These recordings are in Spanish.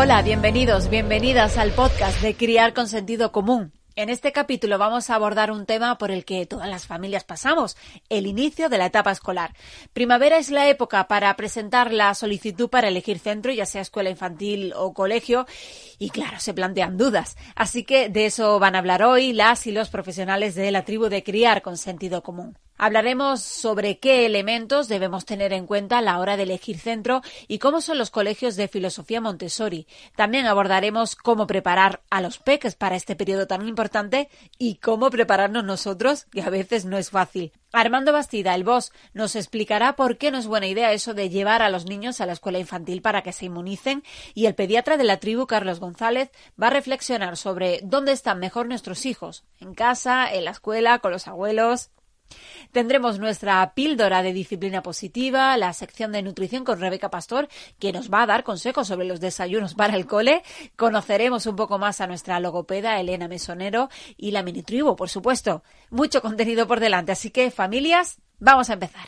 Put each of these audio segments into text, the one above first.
Hola, bienvenidos, bienvenidas al podcast de Criar con Sentido Común. En este capítulo vamos a abordar un tema por el que todas las familias pasamos, el inicio de la etapa escolar. Primavera es la época para presentar la solicitud para elegir centro, ya sea escuela infantil o colegio, y claro, se plantean dudas. Así que de eso van a hablar hoy las y los profesionales de la tribu de Criar con Sentido Común. Hablaremos sobre qué elementos debemos tener en cuenta a la hora de elegir centro y cómo son los colegios de filosofía Montessori. También abordaremos cómo preparar a los peques para este periodo tan importante y cómo prepararnos nosotros, que a veces no es fácil. Armando Bastida, el boss, nos explicará por qué no es buena idea eso de llevar a los niños a la escuela infantil para que se inmunicen, y el pediatra de la tribu, Carlos González, va a reflexionar sobre dónde están mejor nuestros hijos, en casa, en la escuela, con los abuelos. Tendremos nuestra píldora de disciplina positiva, la sección de nutrición con Rebeca Pastor, que nos va a dar consejos sobre los desayunos para el cole. Conoceremos un poco más a nuestra logopeda Elena Mesonero y la mini tribu, por supuesto. Mucho contenido por delante, así que familias, vamos a empezar.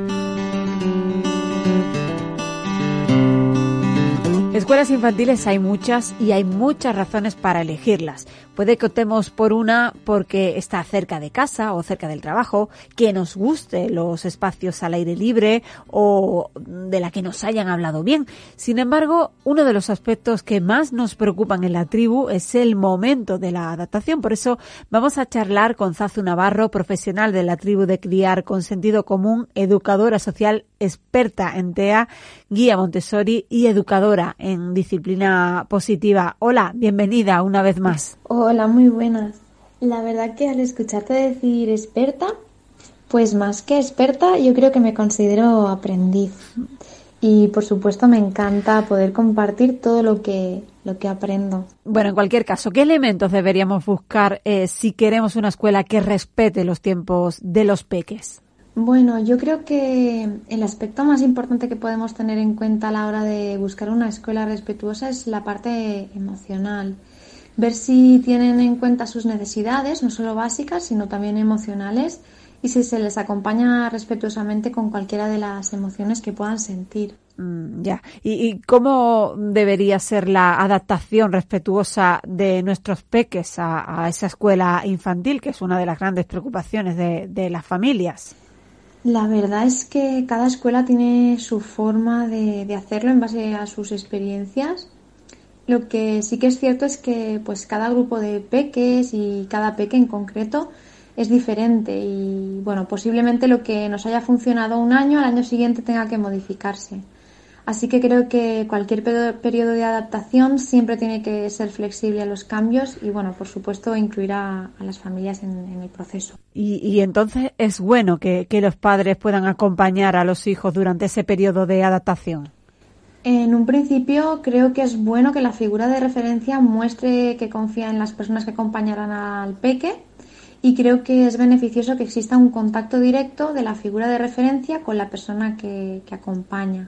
Escuelas infantiles hay muchas y hay muchas razones para elegirlas. Puede que optemos por una porque está cerca de casa o cerca del trabajo, que nos guste los espacios al aire libre o de la que nos hayan hablado bien. Sin embargo, uno de los aspectos que más nos preocupan en la tribu es el momento de la adaptación. Por eso vamos a charlar con Zazu Navarro, profesional de la tribu de Criar con Sentido Común, educadora social, experta en TEA, guía Montessori y educadora en disciplina positiva. Hola, bienvenida una vez más. Hola, muy buenas. La verdad que al escucharte decir experta, pues más que experta, yo creo que me considero aprendiz. Y por supuesto me encanta poder compartir todo lo que aprendo. Bueno, en cualquier caso, ¿qué elementos deberíamos buscar si queremos una escuela que respete los tiempos de los peques? Bueno, yo creo que el aspecto más importante que podemos tener en cuenta a la hora de buscar una escuela respetuosa es la parte emocional. Ver si tienen en cuenta sus necesidades, no solo básicas, sino también emocionales, y si se les acompaña respetuosamente con cualquiera de las emociones que puedan sentir. Ya. ¿Y cómo debería ser la adaptación respetuosa de nuestros peques a esa escuela infantil, que es una de las grandes preocupaciones de las familias? La verdad es que cada escuela tiene su forma de hacerlo en base a sus experiencias. Lo que sí que es cierto es que pues cada grupo de peques y cada peque en concreto es diferente y bueno, posiblemente lo que nos haya funcionado un año, al año siguiente tenga que modificarse. Así que creo que cualquier periodo de adaptación siempre tiene que ser flexible a los cambios y bueno, por supuesto incluir a las familias en el proceso. Y entonces es bueno que los padres puedan acompañar a los hijos durante ese periodo de adaptación. En un principio creo que es bueno que la figura de referencia muestre que confía en las personas que acompañarán al peque y creo que es beneficioso que exista un contacto directo de la figura de referencia con la persona que acompaña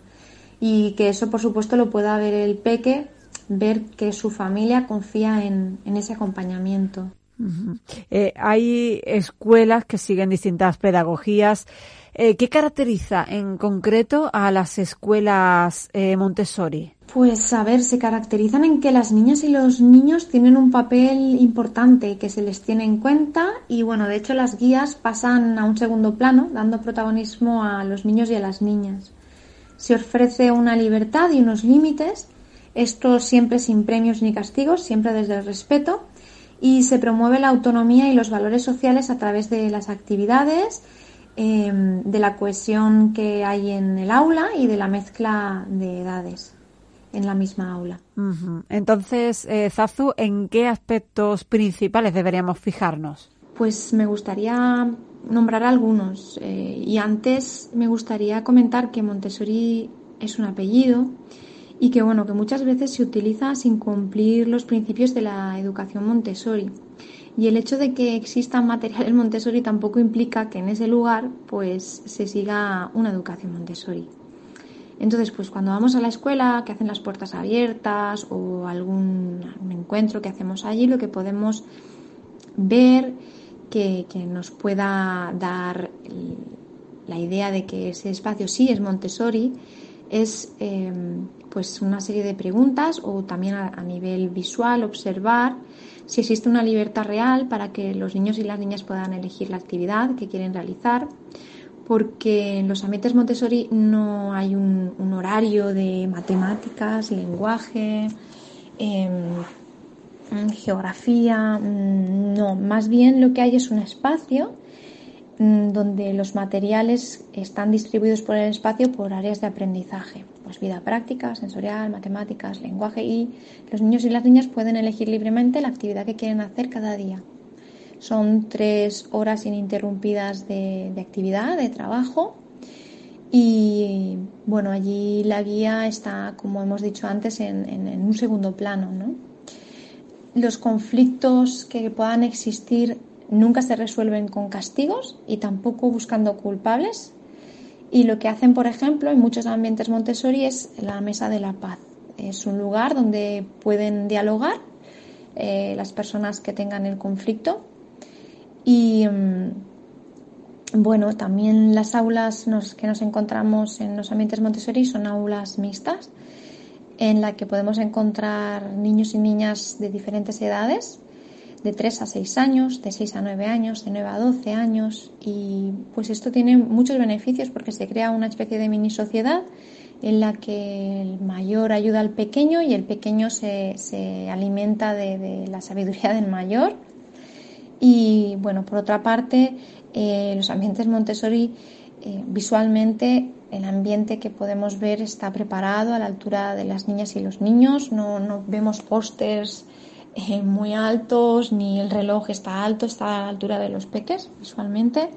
y que eso por supuesto lo pueda ver el peque, ver que su familia confía en ese acompañamiento. Uh-huh. Hay escuelas que siguen distintas pedagogías. ¿Qué caracteriza en concreto a las escuelas Montessori? Pues a ver, se caracterizan en que las niñas y los niños tienen un papel importante que se les tiene en cuenta y bueno, de hecho las guías pasan a un segundo plano, dando protagonismo a los niños y a las niñas. Se ofrece una libertad y unos límites, esto siempre sin premios ni castigos, siempre desde el respeto, y se promueve la autonomía y los valores sociales a través de las actividades, de la cohesión que hay en el aula y de la mezcla de edades en la misma aula. Uh-huh. Entonces, Zazu, ¿en qué aspectos principales deberíamos fijarnos? Pues me gustaría nombrar algunos y antes me gustaría comentar que Montessori es un apellido y que bueno, que muchas veces se utiliza sin cumplir los principios de la educación Montessori. Y el hecho de que existan materiales Montessori tampoco implica que en ese lugar pues se siga una educación Montessori. Entonces, pues cuando vamos a la escuela, que hacen las puertas abiertas o algún encuentro que hacemos allí, lo que podemos ver que nos pueda dar la idea de que ese espacio sí es Montessori es pues una serie de preguntas o también a nivel visual observar si existe una libertad real para que los niños y las niñas puedan elegir la actividad que quieren realizar, porque en los ambientes Montessori no hay un horario de matemáticas, lenguaje, geografía, no, más bien lo que hay es un espacio donde los materiales están distribuidos por el espacio por áreas de aprendizaje, pues vida práctica, sensorial, matemáticas, lenguaje, y los niños y las niñas pueden elegir libremente la actividad que quieren hacer cada día. Son 3 horas ininterrumpidas de actividad, de trabajo, y bueno, allí la guía está, como hemos dicho antes, en un segundo plano, ¿no? Los conflictos que puedan existir nunca se resuelven con castigos y tampoco buscando culpables. Y lo que hacen, por ejemplo, en muchos ambientes Montessori es la mesa de la paz. Es un lugar donde pueden dialogar las personas que tengan el conflicto. Y bueno, también las aulas que nos encontramos en los ambientes Montessori son aulas mixtas, en la que podemos encontrar niños y niñas de diferentes edades, de 3 a 6 años, de 6 a 9 años, de 9 a 12 años, y pues esto tiene muchos beneficios porque se crea una especie de mini sociedad en la que el mayor ayuda al pequeño y el pequeño se alimenta de la sabiduría del mayor. Y bueno, por otra parte, los ambientes Montessori, visualmente el ambiente que podemos ver está preparado a la altura de las niñas y los niños. No vemos pósters muy altos, ni el reloj está alto, está a la altura de los peques visualmente.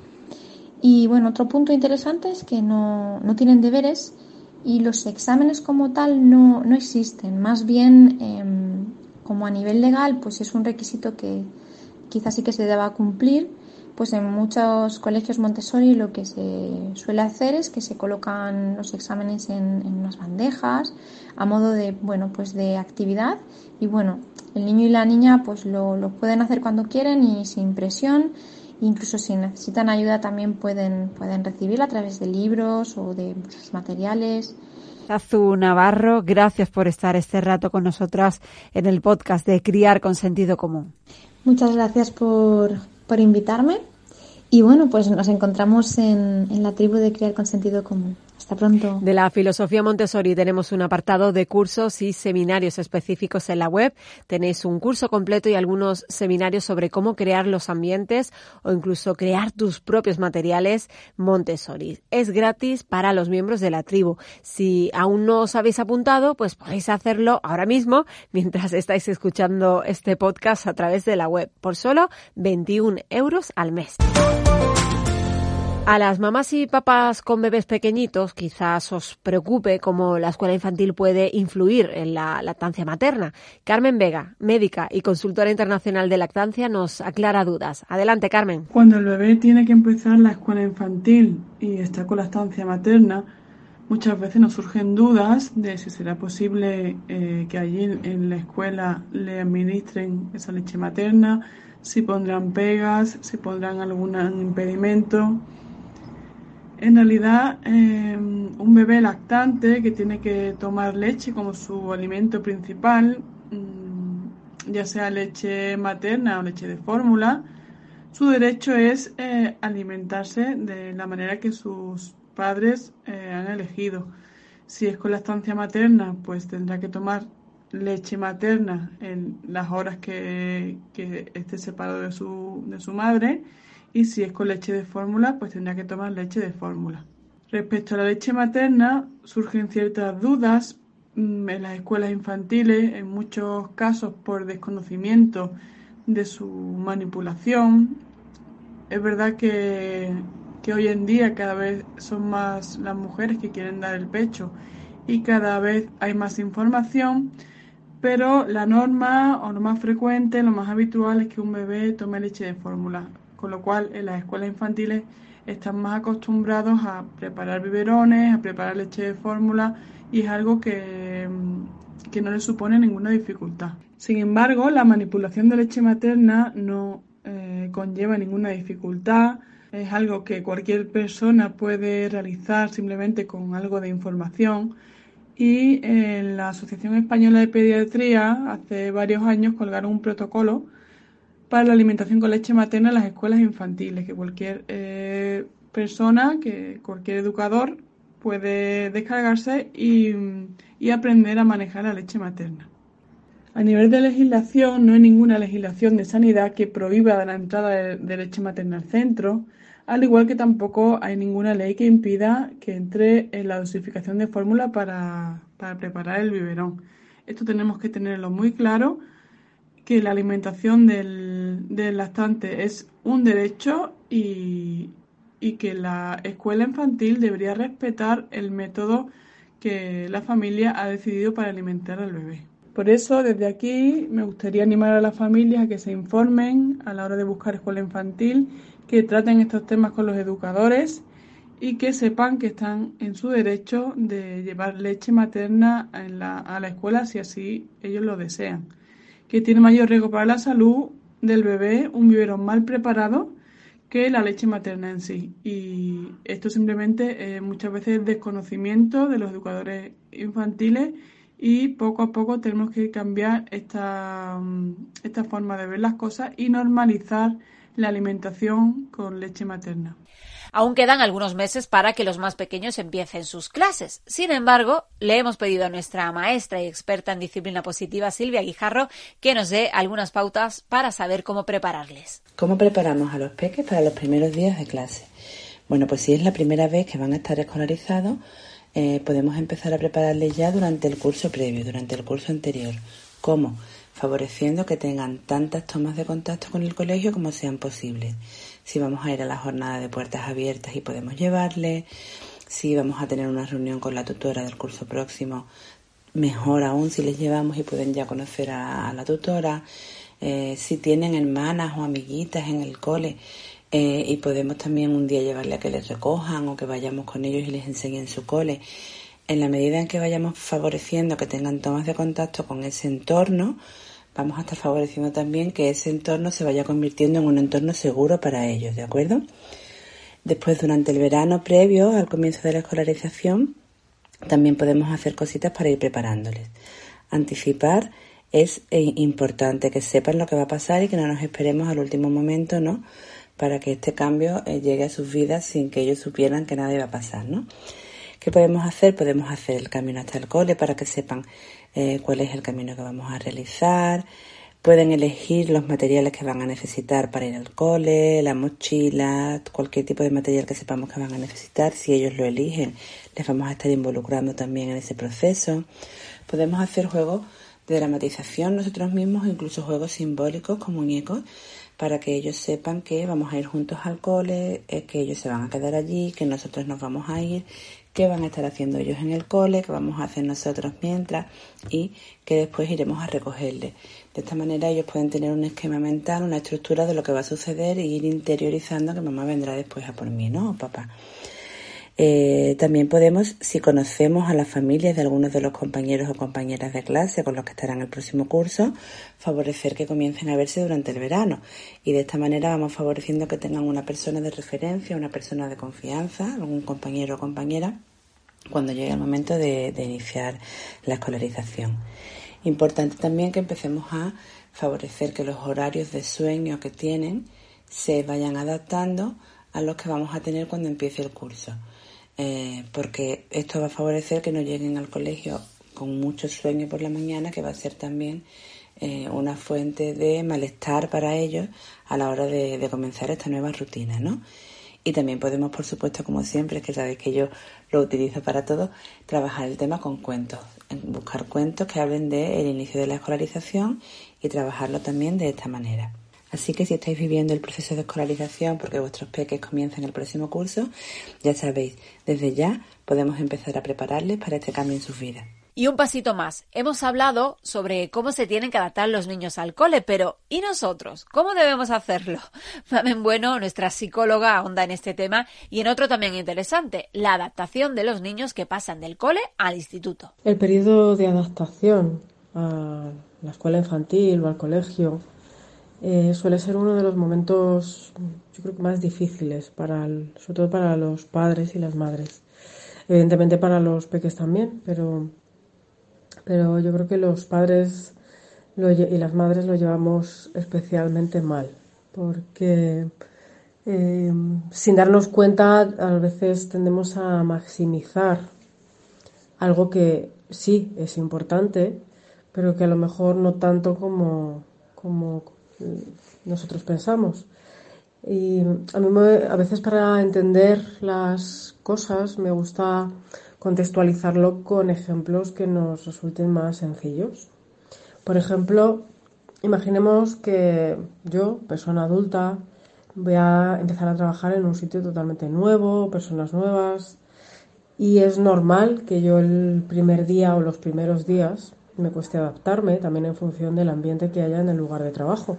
Y bueno, otro punto interesante es que no tienen deberes y los exámenes como tal no existen. Más bien, como a nivel legal, pues es un requisito que quizás sí que se deba cumplir. Pues en muchos colegios Montessori lo que se suele hacer es que se colocan los exámenes en unas bandejas a modo de, bueno, pues de actividad, y bueno, el niño y la niña pues lo pueden hacer cuando quieren y sin presión. Incluso si necesitan ayuda también pueden recibirla a través de libros o de muchos materiales. Azu Navarro, gracias por estar este rato con nosotras en el podcast de Criar con Sentido Común. Muchas gracias por invitarme, y bueno, pues nos encontramos en la tribu de Criar con Sentido Común. Hasta pronto. De la filosofía Montessori tenemos un apartado de cursos y seminarios específicos en la web. Tenéis un curso completo y algunos seminarios sobre cómo crear los ambientes o incluso crear tus propios materiales Montessori. Es gratis para los miembros de la tribu. Si aún no os habéis apuntado, pues podéis hacerlo ahora mismo mientras estáis escuchando este podcast a través de la web por solo 21 € al mes. A las mamás y papás con bebés pequeñitos quizás os preocupe cómo la escuela infantil puede influir en la lactancia materna. Carmen Vega, médica y consultora internacional de lactancia, nos aclara dudas. Adelante, Carmen. Cuando el bebé tiene que empezar la escuela infantil y está con lactancia materna, muchas veces nos surgen dudas de si será posible que allí en la escuela le administren esa leche materna, si pondrán pegas, si pondrán algún impedimento. En realidad, un bebé lactante que tiene que tomar leche como su alimento principal, ya sea leche materna o leche de fórmula, su derecho es alimentarse de la manera que sus padres han elegido. Si es con lactancia materna, pues tendrá que tomar leche materna en las horas que esté separado de su madre. Y si es con leche de fórmula, pues tendrá que tomar leche de fórmula. Respecto a la leche materna, surgen ciertas dudas en las escuelas infantiles, en muchos casos por desconocimiento de su manipulación. Es verdad que hoy en día cada vez son más las mujeres que quieren dar el pecho y cada vez hay más información, pero la norma o lo más frecuente, lo más habitual es que un bebé tome leche de fórmula. Con lo cual, en las escuelas infantiles están más acostumbrados a preparar biberones, a preparar leche de fórmula, y es algo que no les supone ninguna dificultad. Sin embargo, la manipulación de leche materna no conlleva ninguna dificultad. Es algo que cualquier persona puede realizar simplemente con algo de información. Y en la Asociación Española de Pediatría hace varios años colgaron un protocolo para la alimentación con leche materna en las escuelas infantiles, que cualquier persona, que cualquier educador puede descargarse y aprender a manejar la leche materna. A nivel de legislación, no hay ninguna legislación de sanidad que prohíba la entrada de leche materna al centro, al igual que tampoco hay ninguna ley que impida que entre en la dosificación de fórmula para preparar el biberón. Esto tenemos que tenerlo muy claro, que la alimentación del lactante es un derecho y que la escuela infantil debería respetar el método que la familia ha decidido para alimentar al bebé. Por eso, desde aquí, me gustaría animar a las familias a que se informen a la hora de buscar escuela infantil, que traten estos temas con los educadores y que sepan que están en su derecho de llevar leche materna a la escuela si así ellos lo desean. Que tiene mayor riesgo para la salud del bebé un biberón mal preparado que la leche materna en sí. Y esto simplemente muchas veces es desconocimiento de los educadores infantiles y poco a poco tenemos que cambiar esta forma de ver las cosas y normalizar la alimentación con leche materna. Aún quedan algunos meses para que los más pequeños empiecen sus clases. Sin embargo, le hemos pedido a nuestra maestra y experta en disciplina positiva, Silvia Guijarro, que nos dé algunas pautas para saber cómo prepararles. ¿Cómo preparamos a los peques para los primeros días de clase? Bueno, pues si es la primera vez que van a estar escolarizados, podemos empezar a prepararles ya durante el curso previo, durante el curso anterior. ¿Cómo? Favoreciendo que tengan tantas tomas de contacto con el colegio como sean posibles. Si vamos a ir a la jornada de puertas abiertas y podemos llevarle, si vamos a tener una reunión con la tutora del curso próximo, mejor aún si les llevamos y pueden ya conocer a la tutora, si tienen hermanas o amiguitas en el cole y podemos también un día llevarle a que les recojan o que vayamos con ellos y les enseñen su cole. En la medida en que vayamos favoreciendo que tengan tomas de contacto con ese entorno, vamos a estar favoreciendo también que ese entorno se vaya convirtiendo en un entorno seguro para ellos, ¿de acuerdo? Después, durante el verano previo al comienzo de la escolarización, también podemos hacer cositas para ir preparándoles. Anticipar es importante, que sepan lo que va a pasar y que no nos esperemos al último momento, ¿no? Para que este cambio llegue a sus vidas sin que ellos supieran que nada iba a pasar, ¿no? ¿Qué podemos hacer? Podemos hacer el camino hasta el cole para que sepan cuál es el camino que vamos a realizar. Pueden elegir los materiales que van a necesitar para ir al cole, la mochila, cualquier tipo de material que sepamos que van a necesitar. Si ellos lo eligen, les vamos a estar involucrando también en ese proceso. Podemos hacer juegos de dramatización nosotros mismos, incluso juegos simbólicos con muñecos, para que ellos sepan que vamos a ir juntos al cole, que ellos se van a quedar allí, que nosotros nos vamos a ir, qué van a estar haciendo ellos en el cole, qué vamos a hacer nosotros mientras y que después iremos a recogerles. De esta manera ellos pueden tener un esquema mental, una estructura de lo que va a suceder e ir interiorizando que mamá vendrá después a por mí, ¿no? O papá. También podemos, si conocemos a las familias de algunos de los compañeros o compañeras de clase con los que estarán el próximo curso, favorecer que comiencen a verse durante el verano. Y de esta manera vamos favoreciendo que tengan una persona de referencia, una persona de confianza, algún compañero o compañera, cuando llegue el momento de iniciar la escolarización. Importante también que empecemos a favorecer que los horarios de sueño que tienen se vayan adaptando a los que vamos a tener cuando empiece el curso. Porque esto va a favorecer que no lleguen al colegio con mucho sueño por la mañana, que va a ser también una fuente de malestar para ellos a la hora de comenzar esta nueva rutina, ¿no? Y también podemos, por supuesto, como siempre, que sabéis que yo lo utilizo para todo, trabajar el tema con cuentos, buscar cuentos que hablen del inicio de la escolarización y trabajarlo también de esta manera. Así que si estáis viviendo el proceso de escolarización porque vuestros peques comienzan el próximo curso, ya sabéis, desde ya podemos empezar a prepararles para este cambio en sus vidas. Y un pasito más, hemos hablado sobre cómo se tienen que adaptar los niños al cole, pero ¿y nosotros? ¿Cómo debemos hacerlo? Mamen Bueno, nuestra psicóloga, ahonda en este tema y en otro también interesante, la adaptación de los niños que pasan del cole al instituto. El periodo de adaptación a la escuela infantil o al colegio suele ser uno de los momentos, yo creo que más difíciles, sobre todo para los padres y las madres. Evidentemente para los peques también, pero yo creo que los padres y las madres lo llevamos especialmente mal, porque sin darnos cuenta a veces tendemos a maximizar algo que sí es importante, pero que a lo mejor no tanto como nosotros pensamos. Y a mí a veces para entender las cosas me gusta contextualizarlo con ejemplos que nos resulten más sencillos. Por ejemplo, imaginemos que yo, persona adulta, voy a empezar a trabajar en un sitio totalmente nuevo, personas nuevas, y es normal que yo el primer día o los primeros días me cueste adaptarme, también en función del ambiente que haya en el lugar de trabajo.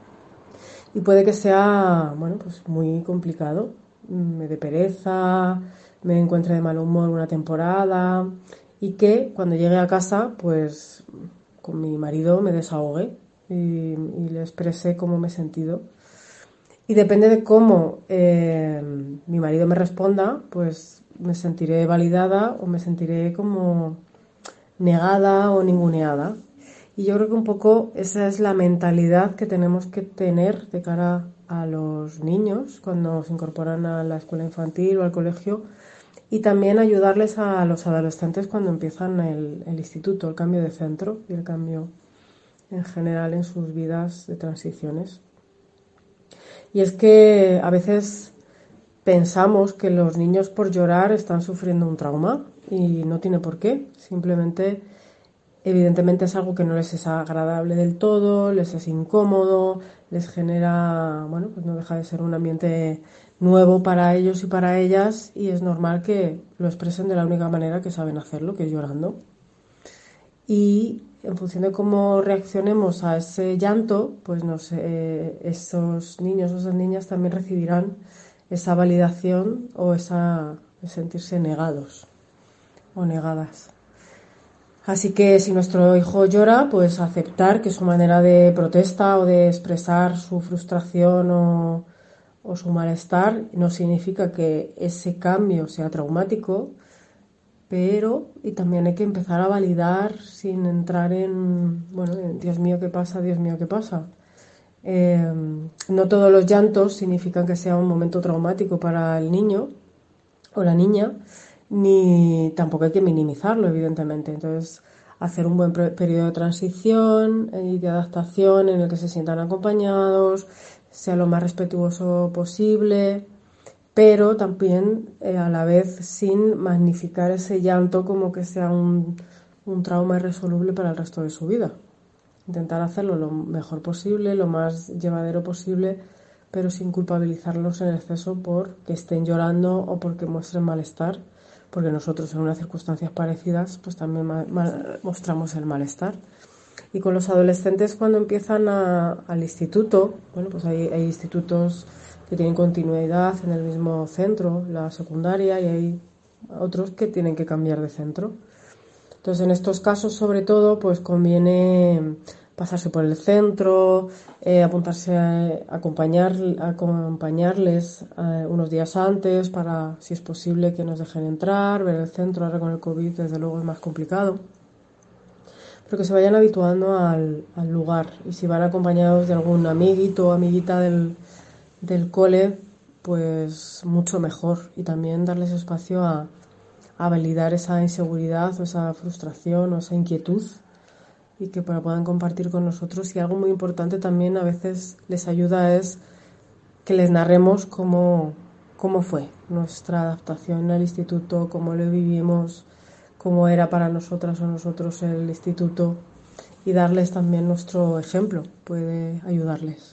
Y puede que sea, pues muy complicado. Me dé pereza, me encuentre de mal humor una temporada y que cuando llegue a casa, pues con mi marido me desahogue y le expresé cómo me he sentido. Y depende de cómo mi marido me responda, pues me sentiré validada o me sentiré como negada o ninguneada. Y yo creo que un poco esa es la mentalidad que tenemos que tener de cara a los niños cuando se incorporan a la escuela infantil o al colegio, y también ayudarles a los adolescentes cuando empiezan el instituto, el cambio de centro y el cambio en general en sus vidas de transiciones. Y es que a veces pensamos que los niños por llorar están sufriendo un trauma y no tiene por qué, simplemente evidentemente es algo que no les es agradable del todo, les es incómodo, les genera, pues no deja de ser un ambiente nuevo para ellos y para ellas, y es normal que lo expresen de la única manera que saben hacerlo, que es llorando. Y en función de cómo reaccionemos a ese llanto, pues esos niños o esas niñas también recibirán esa validación o esa sentirse negados o negadas. Así que si nuestro hijo llora, pues aceptar que su manera de protesta o de expresar su frustración o su malestar no significa que ese cambio sea traumático, y también hay que empezar a validar sin entrar en Dios mío, ¿qué pasa? Dios mío, ¿qué pasa? No todos los llantos significan que sea un momento traumático para el niño o la niña, ni tampoco hay que minimizarlo, evidentemente. Entonces, hacer un buen periodo de transición y de adaptación en el que se sientan acompañados, sea lo más respetuoso posible, pero también a la vez sin magnificar ese llanto como que sea un trauma irresoluble para el resto de su vida. Intentar hacerlo lo mejor posible, lo más llevadero posible, pero sin culpabilizarlos en exceso por que estén llorando o porque muestren malestar, porque nosotros en unas circunstancias parecidas pues también mostramos el malestar. Y con los adolescentes, cuando empiezan al instituto, pues hay institutos que tienen continuidad en el mismo centro, la secundaria, y hay otros que tienen que cambiar de centro. Entonces, en estos casos, sobre todo, pues conviene pasarse por el centro, apuntarse a acompañarles unos días antes para, si es posible, que nos dejen entrar, ver el centro. Ahora con el COVID, desde luego, es más complicado. Pero que se vayan habituando al lugar. Y si van acompañados de algún amiguito o amiguita del cole, pues mucho mejor. Y también darles espacio a validar esa inseguridad o esa frustración o esa inquietud, y que puedan compartir con nosotros. Y algo muy importante también a veces les ayuda es que les narremos cómo fue nuestra adaptación al instituto, cómo lo vivimos, cómo era para nosotras o nosotros el instituto, y darles también nuestro ejemplo puede ayudarles.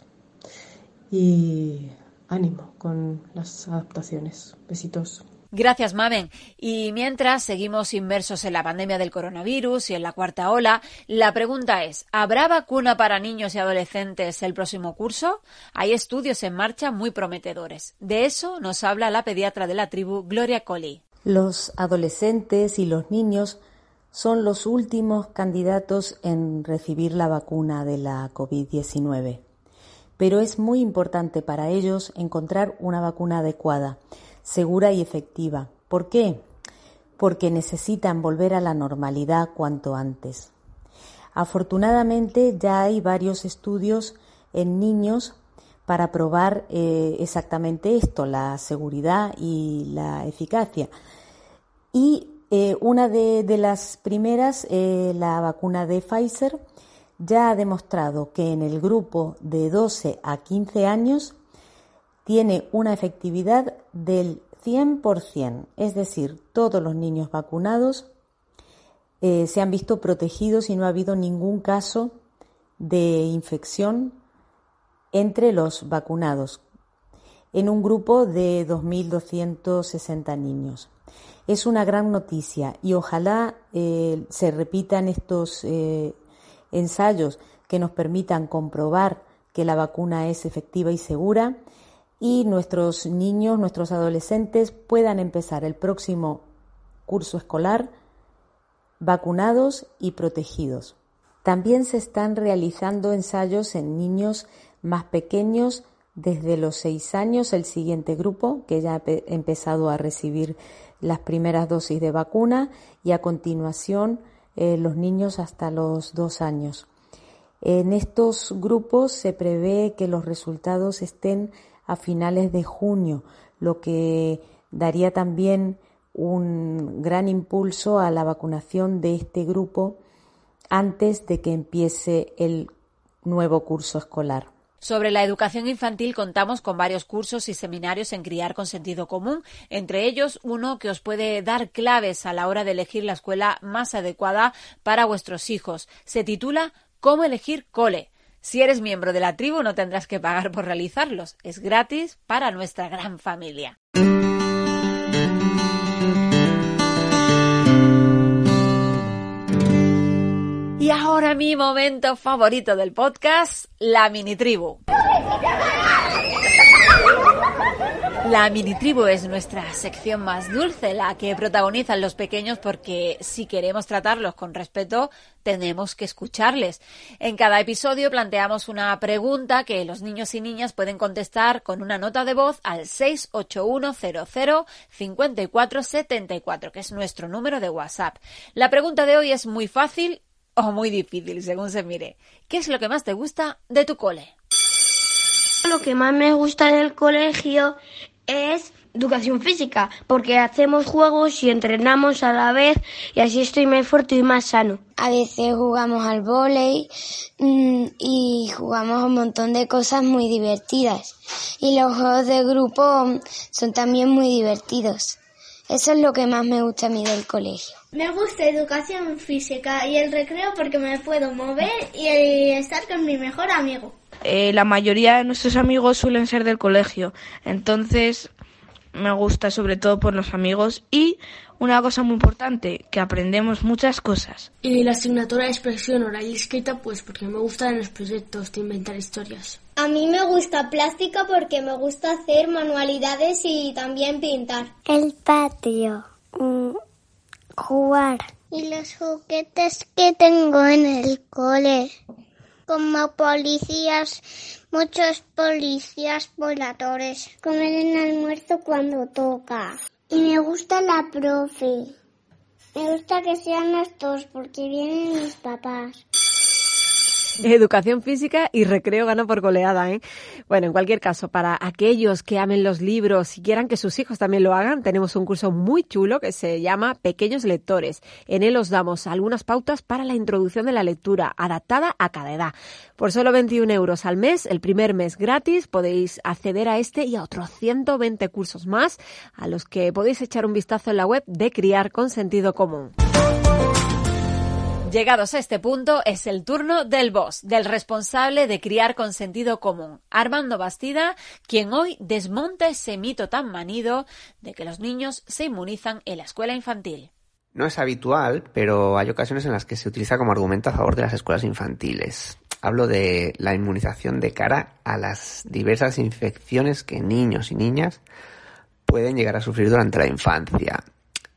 Y ánimo con las adaptaciones. Besitos. Gracias, Mamen. Y mientras seguimos inmersos en la pandemia del coronavirus y en la cuarta ola, la pregunta es, ¿habrá vacuna para niños y adolescentes el próximo curso? Hay estudios en marcha muy prometedores. De eso nos habla la pediatra de la tribu, Gloria Colli. Los adolescentes y los niños son los últimos candidatos en recibir la vacuna de la COVID-19. pero es muy importante para ellos encontrar una vacuna adecuada, segura y efectiva. ¿Por qué? Porque necesitan volver a la normalidad cuanto antes. Afortunadamente ya hay varios estudios en niños para probar exactamente esto, la seguridad y la eficacia. Y una de las primeras, la vacuna de Pfizer, ya ha demostrado que en el grupo de 12 a 15 años tiene una efectividad del 100%, es decir, todos los niños vacunados se han visto protegidos y no ha habido ningún caso de infección entre los vacunados en un grupo de 2.260 niños. Es una gran noticia y ojalá se repitan estos ensayos que nos permitan comprobar que la vacuna es efectiva y segura y nuestros niños, nuestros adolescentes puedan empezar el próximo curso escolar vacunados y protegidos. También se están realizando ensayos en niños más pequeños desde los 6 años, el siguiente grupo que ya ha empezado a recibir las primeras dosis de vacuna y a continuación los niños hasta los 2 años. En estos grupos se prevé que los resultados estén a finales de junio, lo que daría también un gran impulso a la vacunación de este grupo antes de que empiece el nuevo curso escolar. Sobre la educación infantil contamos con varios cursos y seminarios en Criar con Sentido Común, entre ellos uno que os puede dar claves a la hora de elegir la escuela más adecuada para vuestros hijos. Se titula ¿Cómo elegir cole? Si eres miembro de la tribu no tendrás que pagar por realizarlos. Es gratis para nuestra gran familia. Y ahora mi momento favorito del podcast, la mini tribu. La mini tribu es nuestra sección más dulce, la que protagonizan los pequeños porque si queremos tratarlos con respeto, tenemos que escucharles. En cada episodio planteamos una pregunta que los niños y niñas pueden contestar con una nota de voz al 681005474, que es nuestro número de WhatsApp. La pregunta de hoy es muy fácil o muy difícil, según se mire. ¿Qué es lo que más te gusta de tu cole? Lo que más me gusta del colegio es educación física, porque hacemos juegos y entrenamos a la vez y así estoy más fuerte y más sano. A veces jugamos al vóley y jugamos un montón de cosas muy divertidas. Y los juegos de grupo son también muy divertidos. Eso es lo que más me gusta a mí del colegio. Me gusta educación física y el recreo porque me puedo mover y estar con mi mejor amigo. La mayoría de nuestros amigos suelen ser del colegio, entonces me gusta sobre todo por los amigos y una cosa muy importante, que aprendemos muchas cosas. Y la asignatura de expresión oral y escrita, pues porque me gustan los proyectos de inventar historias. A mí me gusta plástica porque me gusta hacer manualidades y también pintar. El patio, jugar. Y los juguetes que tengo en el cole, como policías, muchos policías voladores. Comer en almuerzo cuando toca. Y me gusta la profe. Me gusta que sean las dos porque vienen mis papás. Educación física y recreo gana por goleada, ¿eh? Bueno, en cualquier caso, para aquellos que amen los libros y quieran que sus hijos también lo hagan, tenemos un curso muy chulo que se llama Pequeños Lectores. En él os damos algunas pautas para la introducción de la lectura, adaptada a cada edad. Por solo 21 € al mes, el primer mes gratis, podéis acceder a este y a otros 120 cursos más, a los que podéis echar un vistazo en la web de Criar con Sentido Común. Llegados a este punto, es el turno del boss, del responsable de Criar con Sentido Común, Armando Bastida, quien hoy desmonta ese mito tan manido de que los niños se inmunizan en la escuela infantil. No es habitual, pero hay ocasiones en las que se utiliza como argumento a favor de las escuelas infantiles. Hablo de la inmunización de cara a las diversas infecciones que niños y niñas pueden llegar a sufrir durante la infancia.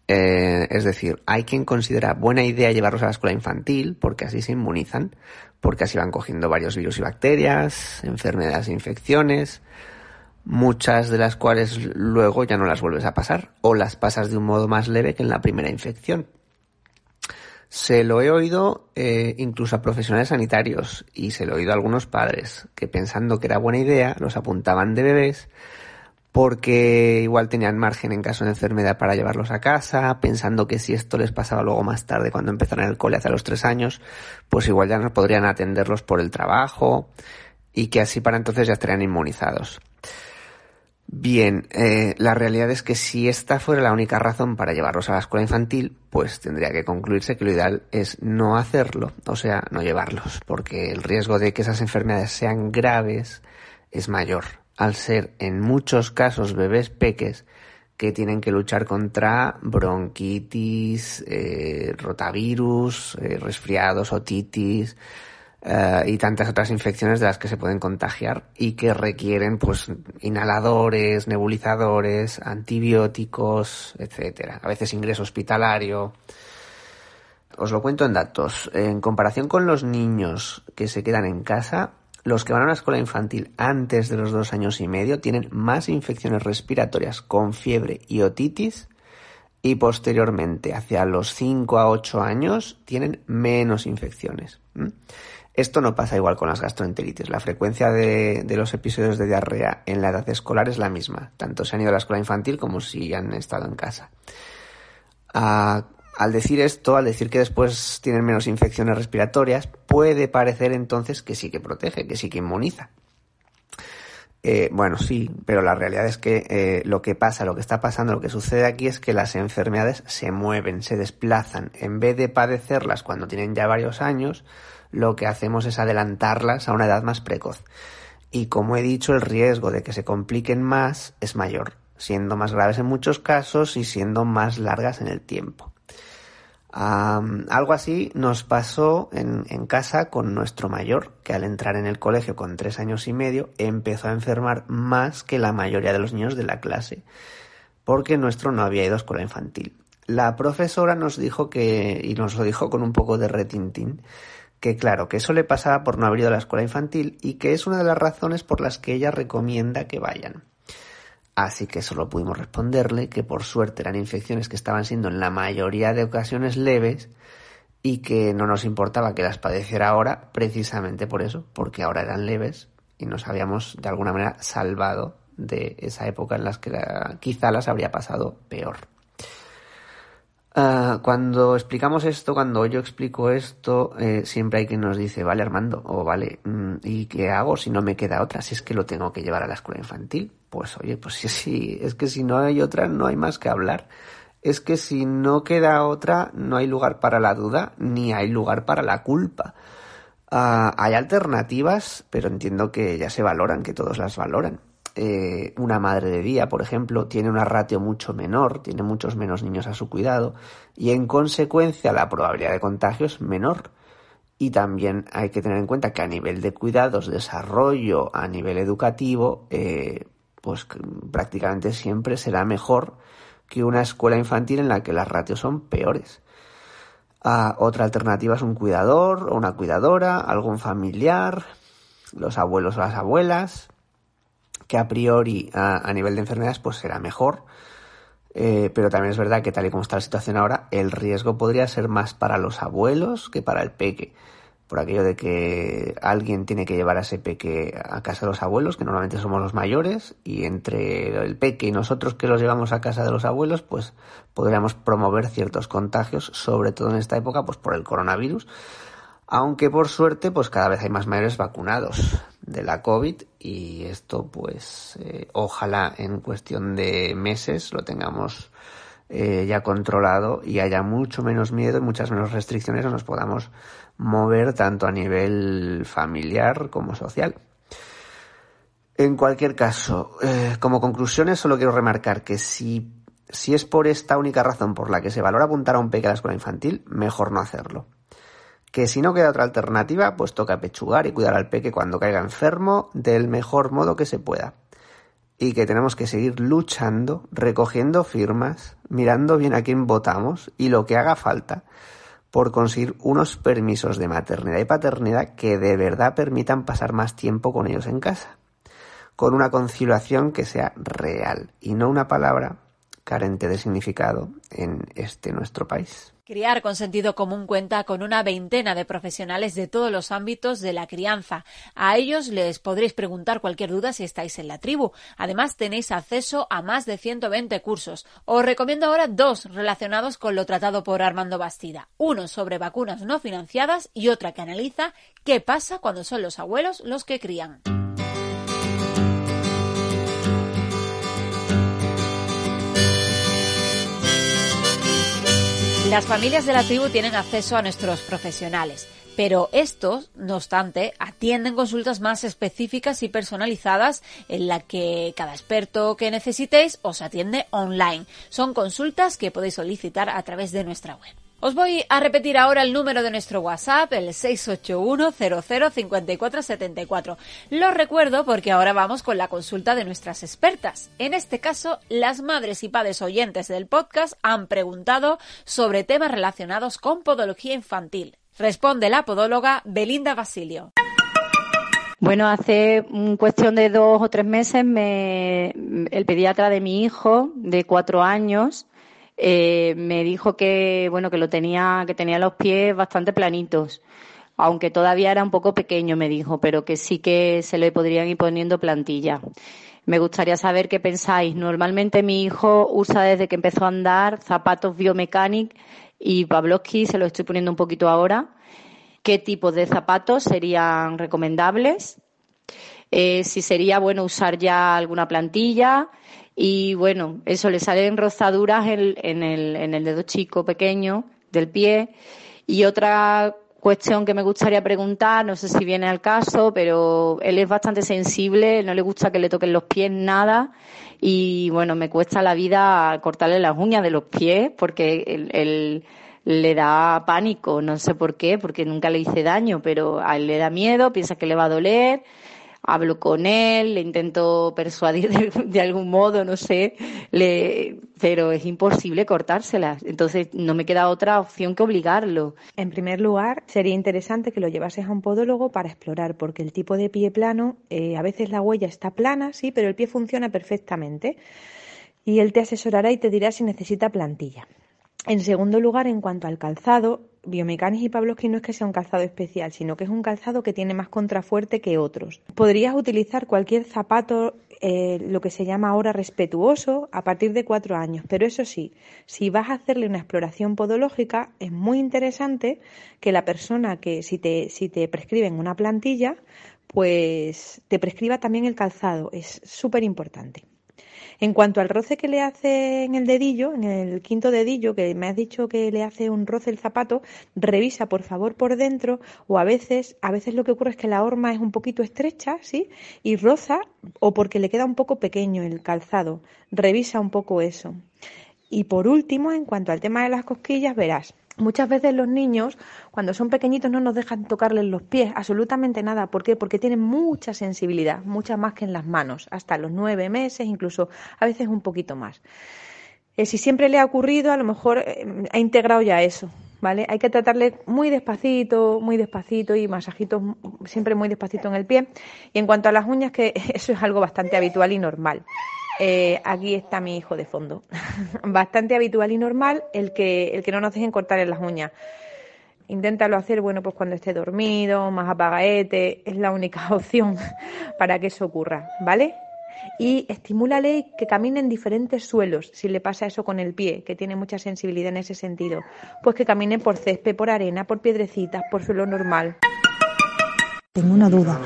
Es decir, hay quien considera buena idea llevarlos a la escuela infantil porque así se inmunizan, porque así van cogiendo varios virus y bacterias, enfermedades e infecciones, muchas de las cuales luego ya no las vuelves a pasar o las pasas de un modo más leve que en la primera infección. Se lo he oído incluso a profesionales sanitarios y se lo he oído a algunos padres que pensando que era buena idea los apuntaban de bebés porque igual tenían margen en caso de enfermedad para llevarlos a casa, pensando que si esto les pasaba luego más tarde cuando empezaran el cole hacia los 3 años, pues igual ya no podrían atenderlos por el trabajo y que así para entonces ya estarían inmunizados. Bien, la realidad es que si esta fuera la única razón para llevarlos a la escuela infantil, pues tendría que concluirse que lo ideal es no hacerlo, o sea, no llevarlos, porque el riesgo de que esas enfermedades sean graves es mayor, al ser en muchos casos bebés peques que tienen que luchar contra bronquitis, rotavirus, resfriados, otitis y tantas otras infecciones de las que se pueden contagiar y que requieren pues inhaladores, nebulizadores, antibióticos, etcétera. A veces ingreso hospitalario. Os lo cuento en datos. En comparación con los niños que se quedan en casa, los que van a una escuela infantil antes de los 2 años y medio tienen más infecciones respiratorias con fiebre y otitis y posteriormente, hacia los 5 a 8 años, tienen menos infecciones. Esto no pasa igual con las gastroenteritis. La frecuencia de los episodios de diarrea en la edad escolar es la misma, tanto si han ido a la escuela infantil como si han estado en casa. Al decir esto, al decir que después tienen menos infecciones respiratorias, puede parecer entonces que sí que protege, que sí que inmuniza. Bueno, sí, pero la realidad es que lo que pasa, lo que está pasando, lo que sucede aquí es que las enfermedades se mueven, se desplazan. En vez de padecerlas cuando tienen ya varios años, lo que hacemos es adelantarlas a una edad más precoz. Y como he dicho, el riesgo de que se compliquen más es mayor, siendo más graves en muchos casos y siendo más largas en el tiempo. Algo así nos pasó en casa con nuestro mayor, que al entrar en el colegio con 3 años y medio empezó a enfermar más que la mayoría de los niños de la clase, porque nuestro no había ido a escuela infantil. La profesora nos dijo y nos lo dijo con un poco de retintín, que claro, que eso le pasaba por no haber ido a la escuela infantil y que es una de las razones por las que ella recomienda que vayan. Así que solo pudimos responderle que por suerte eran infecciones que estaban siendo en la mayoría de ocasiones leves y que no nos importaba que las padeciera ahora precisamente por eso, porque ahora eran leves y nos habíamos de alguna manera salvado de esa época en las que quizá las habría pasado peor. Cuando explicamos esto, cuando yo explico esto, siempre hay quien nos dice, vale Armando, o vale, ¿y qué hago si no me queda otra? Si es que lo tengo que llevar a la escuela infantil. Pues oye, pues sí, es que si no hay otra no hay más que hablar. Es que si no queda otra no hay lugar para la duda ni hay lugar para la culpa. Hay alternativas, pero entiendo que ya se valoran, que todos las valoran. Una madre de día, por ejemplo, tiene una ratio mucho menor, tiene muchos menos niños a su cuidado y en consecuencia la probabilidad de contagio es menor. Y también hay que tener en cuenta que a nivel de cuidados, desarrollo, a nivel educativo, pues prácticamente siempre será mejor que una escuela infantil en la que las ratios son peores. Otra alternativa es un cuidador o una cuidadora, algún familiar, los abuelos o las abuelas, que a priori a nivel de enfermedades pues será mejor, pero también es verdad que tal y como está la situación ahora, el riesgo podría ser más para los abuelos que para el peque, por aquello de que alguien tiene que llevar a ese peque a casa de los abuelos, que normalmente somos los mayores, y entre el peque y nosotros que los llevamos a casa de los abuelos, pues podríamos promover ciertos contagios, sobre todo en esta época pues por el coronavirus, aunque por suerte pues cada vez hay más mayores vacunados de la COVID y esto pues ojalá en cuestión de meses lo tengamos ya controlado y haya mucho menos miedo y muchas menos restricciones y nos podamos mover tanto a nivel familiar como social. En cualquier caso, como conclusiones solo quiero remarcar que si es por esta única razón por la que se valora apuntar a un peque a la escuela infantil, mejor no hacerlo. Que si no queda otra alternativa, pues toca pechugar y cuidar al peque cuando caiga enfermo del mejor modo que se pueda. y que tenemos que seguir luchando, recogiendo firmas, mirando bien a quién votamos y lo que haga falta por conseguir unos permisos de maternidad y paternidad que de verdad permitan pasar más tiempo con ellos en casa, con una conciliación que sea real y no una palabra carente de significado en este nuestro país. Criar con sentido común cuenta con una veintena de profesionales de todos los ámbitos de la crianza. A ellos les podréis preguntar cualquier duda si estáis en la tribu. Además, tenéis acceso a más de 120 cursos. Os recomiendo ahora 2 relacionados con lo tratado por Armando Bastida. Uno sobre vacunas no financiadas y otra que analiza qué pasa cuando son los abuelos los que crían. Las familias de la tribu tienen acceso a nuestros profesionales, pero estos, no obstante, atienden consultas más específicas y personalizadas en la que cada experto que necesitéis os atiende online. Son consultas que podéis solicitar a través de nuestra web. Os voy a repetir ahora el número de nuestro WhatsApp, el 681 00 54 74. Lo recuerdo porque ahora vamos con la consulta de nuestras expertas. En este caso, las madres y padres oyentes del podcast han preguntado sobre temas relacionados con podología infantil. Responde la podóloga Belinda Basilio. Bueno, hace cuestión de 2 o 3 meses el pediatra de mi hijo, de 4 años, me dijo que tenía los pies bastante planitos, aunque todavía era un poco pequeño, me dijo, pero que sí que se le podrían ir poniendo plantilla. Me gustaría saber qué pensáis. Normalmente mi hijo usa desde que empezó a andar zapatos Biomechanic y Pavlovsky, se lo estoy poniendo un poquito ahora. ¿Qué tipos de zapatos serían recomendables? Si sería bueno usar ya alguna plantilla. Y bueno, eso, le salen rozaduras en el dedo chico pequeño del pie. Y otra cuestión que me gustaría preguntar, no sé si viene al caso, pero él es bastante sensible, no le gusta que le toquen los pies nada. Y bueno, me cuesta la vida cortarle las uñas de los pies porque él le da pánico, no sé por qué, porque nunca le hice daño, pero a él le da miedo, piensa que le va a doler. Hablo con él, le intento persuadir de algún modo, no sé, pero es imposible cortárselas. Entonces no me queda otra opción que obligarlo. En primer lugar, sería interesante que lo llevases a un podólogo para explorar, porque el tipo de pie plano, a veces la huella está plana, sí, pero el pie funciona perfectamente. Y él te asesorará y te dirá si necesita plantilla. En segundo lugar, en cuanto al calzado, Biomechanics y Pavlovsky no es que sea un calzado especial, sino que es un calzado que tiene más contrafuerte que otros. Podrías utilizar cualquier zapato, lo que se llama ahora respetuoso, a partir de 4 años. Pero eso sí, si vas a hacerle una exploración podológica, es muy interesante que la persona que si te prescriben una plantilla, pues te prescriba también el calzado. Es súper importante. En cuanto al roce que le hace en el dedillo, en el quinto dedillo, que me has dicho que le hace un roce el zapato, revisa por favor por dentro, o a veces lo que ocurre es que la horma es un poquito estrecha, ¿sí? Y roza, o porque le queda un poco pequeño el calzado. Revisa un poco eso. Y por último, en cuanto al tema de las cosquillas, verás, muchas veces los niños, cuando son pequeñitos, no nos dejan tocarles los pies, absolutamente nada. ¿Por qué? Porque tienen mucha sensibilidad, mucha más que en las manos, hasta los 9 meses, incluso a veces un poquito más. Si siempre le ha ocurrido, a lo mejor ha integrado ya eso, ¿vale? Hay que tratarle muy despacito y masajitos siempre muy despacito en el pie. Y en cuanto a las uñas, que eso es algo bastante habitual y normal. Aquí está mi hijo de fondo. Bastante habitual y normal el que no nos dejen cortar en las uñas. Inténtalo hacer, bueno, pues cuando esté dormido, más apagaete, es la única opción para que eso ocurra, ¿vale? Y estimúlale que camine en diferentes suelos, si le pasa eso con el pie, que tiene mucha sensibilidad en ese sentido. Pues que camine por césped, por arena, por piedrecitas, por suelo normal. Tengo una duda.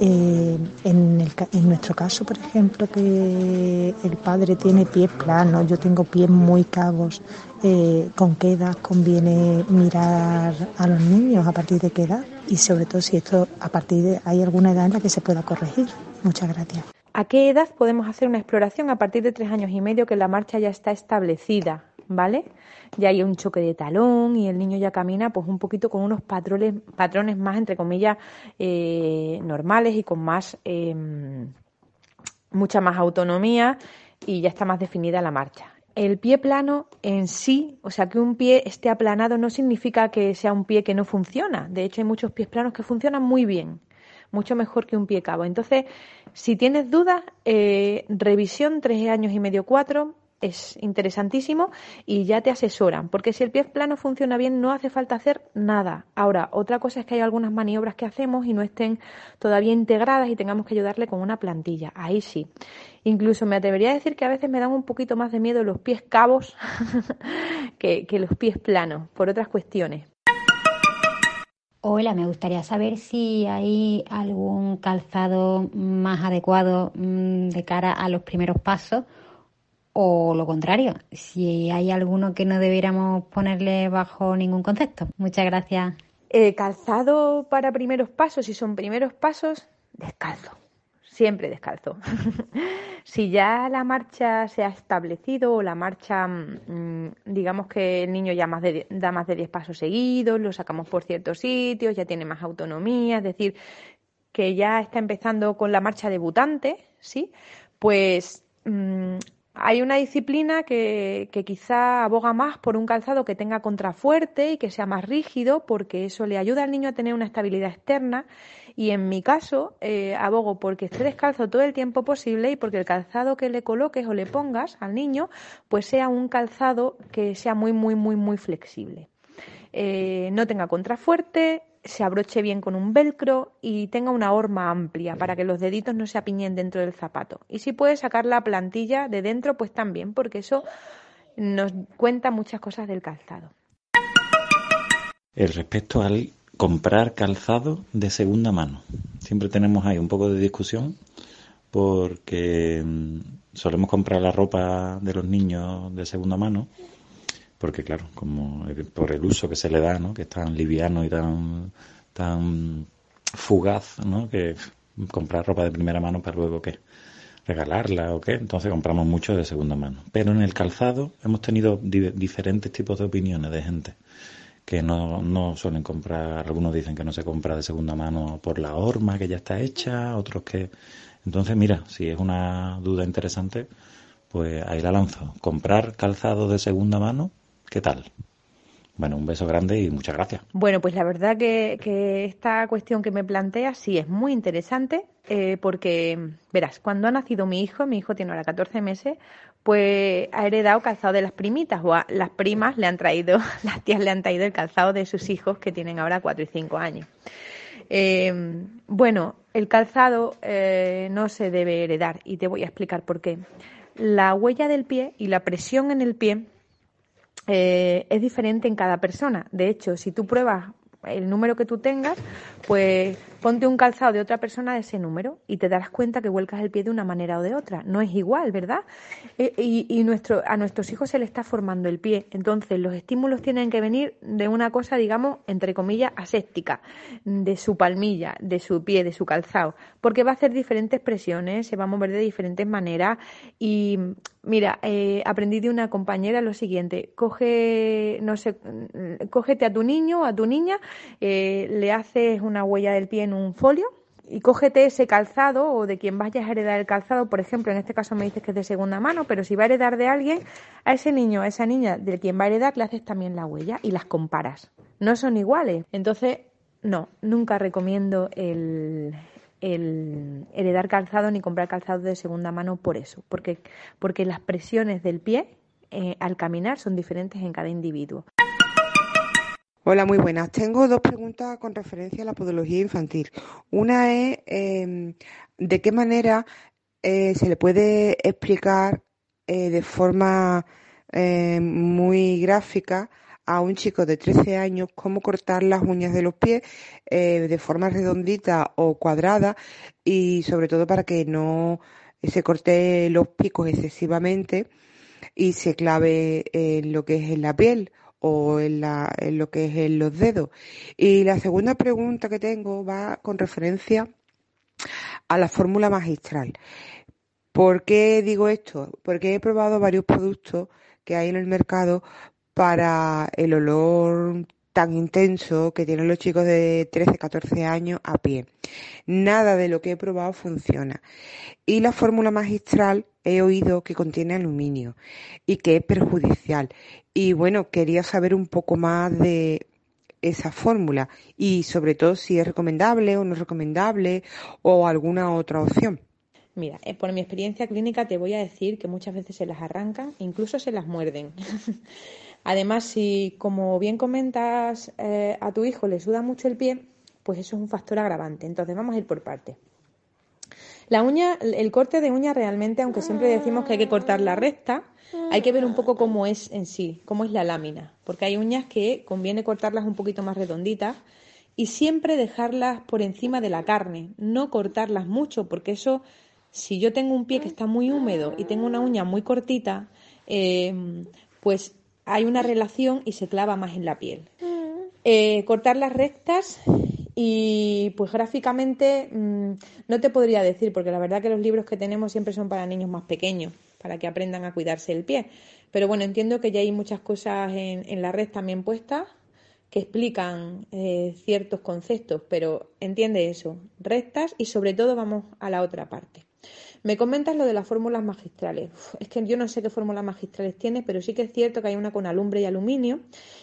En nuestro caso, por ejemplo, que el padre tiene pies planos, yo tengo pies muy cabos, ¿con qué edad conviene mirar a los niños? ¿A partir de qué edad? Y sobre todo si esto hay alguna edad en la que se pueda corregir. Muchas gracias. ¿A qué edad podemos hacer una exploración? A partir de 3 años y medio, que la marcha ya está establecida, ¿vale? Ya hay un choque de talón y el niño ya camina pues un poquito con unos patrones más, entre comillas, normales y con más mucha más autonomía y ya está más definida la marcha. El pie plano en sí, o sea, que un pie esté aplanado no significa que sea un pie que no funciona. De hecho, hay muchos pies planos que funcionan muy bien, mucho mejor que un pie cabo. Entonces, si tienes dudas, revisión 3 años y medio, 4, es interesantísimo y ya te asesoran, porque si el pie plano funciona bien no hace falta hacer nada. Ahora, otra cosa es que hay algunas maniobras que hacemos y no estén todavía integradas y tengamos que ayudarle con una plantilla, ahí sí. Incluso me atrevería a decir que a veces me dan un poquito más de miedo los pies cabos que los pies planos, por otras cuestiones. Hola, me gustaría saber si hay algún calzado más adecuado de cara a los primeros pasos o lo contrario, si hay alguno que no debiéramos ponerle bajo ningún concepto. Muchas gracias. Calzado para primeros pasos, si son primeros pasos, descalzo. Siempre descalzo. Si ya la marcha se ha establecido o la marcha, digamos que el niño ya da más de 10 pasos seguidos, lo sacamos por ciertos sitios, ya tiene más autonomía, es decir, que ya está empezando con la marcha debutante, ¿sí? Pues hay una disciplina que quizá aboga más por un calzado que tenga contrafuerte y que sea más rígido, porque eso le ayuda al niño a tener una estabilidad externa. Y en mi caso, abogo porque esté descalzo todo el tiempo posible y porque el calzado que le coloques o le pongas al niño, pues sea un calzado que sea muy, muy, muy, muy flexible. No tenga contrafuerte, se abroche bien con un velcro y tenga una horma amplia para que los deditos no se apiñen dentro del zapato. Y si puede sacar la plantilla de dentro, pues también, porque eso nos cuenta muchas cosas del calzado. Respecto al comprar calzado de segunda mano, siempre tenemos ahí un poco de discusión porque solemos comprar la ropa de los niños de segunda mano porque claro, como por el uso que se le da, ¿no? Que es tan liviano y tan fugaz, ¿no? Que comprar ropa de primera mano para luego ¿qué? Regalarla o qué, entonces compramos mucho de segunda mano. Pero en el calzado hemos tenido diferentes tipos de opiniones de gente que no suelen comprar, algunos dicen que no se compra de segunda mano por la horma que ya está hecha, otros que... Entonces mira, si es una duda interesante, pues ahí la lanzo. Comprar calzado de segunda mano, ¿qué tal? Bueno, un beso grande y muchas gracias. Bueno, pues la verdad que esta cuestión que me planteas sí es muy interesante porque, verás, cuando ha nacido mi hijo tiene ahora 14 meses, pues ha heredado calzado de las primitas o las primas le han traído, las tías le han traído el calzado de sus hijos que tienen ahora 4 y 5 años. Bueno, el calzado no se debe heredar y te voy a explicar por qué. La huella del pie y la presión en el pie es diferente en cada persona. De hecho, si tú pruebas el número que tú tengas, pues ponte un calzado de otra persona de ese número y te darás cuenta que vuelcas el pie de una manera o de otra. No es igual, ¿verdad? A nuestros hijos se les está formando el pie. Entonces, los estímulos tienen que venir de una cosa, digamos, entre comillas, aséptica, de su palmilla, de su pie, de su calzado, porque va a hacer diferentes presiones, se va a mover de diferentes maneras y... Mira, aprendí de una compañera lo siguiente: cógete a tu niño o a tu niña, le haces una huella del pie en un folio y cógete ese calzado o de quien vayas a heredar el calzado, por ejemplo, en este caso me dices que es de segunda mano, pero si va a heredar de alguien, a ese niño, a esa niña de quien va a heredar le haces también la huella y las comparas. No son iguales. Entonces, no, nunca recomiendo el heredar calzado ni comprar calzado de segunda mano por eso, porque las presiones del pie al caminar son diferentes en cada individuo. Hola, muy buenas. Tengo 2 preguntas con referencia a la podología infantil. Una es ¿de qué manera se le puede explicar de forma muy gráfica a un chico de 13 años cómo cortar las uñas de los pies de forma redondita o cuadrada y sobre todo para que no se corte los picos excesivamente y se clave en lo que es en la piel o en lo que es en los dedos? Y la segunda pregunta que tengo va con referencia a la fórmula magistral. ¿Por qué digo esto? Porque he probado varios productos que hay en el mercado para el olor tan intenso que tienen los chicos de 13, 14 años a pie. Nada de lo que he probado funciona. Y la fórmula magistral he oído que contiene aluminio y que es perjudicial. Y bueno, quería saber un poco más de esa fórmula y sobre todo si es recomendable o no es recomendable o alguna otra opción. Mira, por mi experiencia clínica te voy a decir que muchas veces se las arrancan, incluso se las muerden. Además, si, como bien comentas, a tu hijo le suda mucho el pie, pues eso es un factor agravante. Entonces, vamos a ir por partes. La uña, el corte de uña realmente, aunque siempre decimos que hay que cortar la recta, hay que ver un poco cómo es en sí, cómo es la lámina. Porque hay uñas que conviene cortarlas un poquito más redonditas y siempre dejarlas por encima de la carne, no cortarlas mucho, porque eso, si yo tengo un pie que está muy húmedo y tengo una uña muy cortita, pues hay una relación y se clava más en la piel. Cortar las rectas y pues gráficamente no te podría decir, porque la verdad que los libros que tenemos siempre son para niños más pequeños, para que aprendan a cuidarse el pie. Pero bueno, entiendo que ya hay muchas cosas en la red también puestas que explican ciertos conceptos, pero entiende eso, rectas y sobre todo vamos a la otra parte. Me comentas lo de las fórmulas magistrales. Es que yo no sé qué fórmulas magistrales tienes, pero sí que es cierto que hay una con alumbre y aluminio.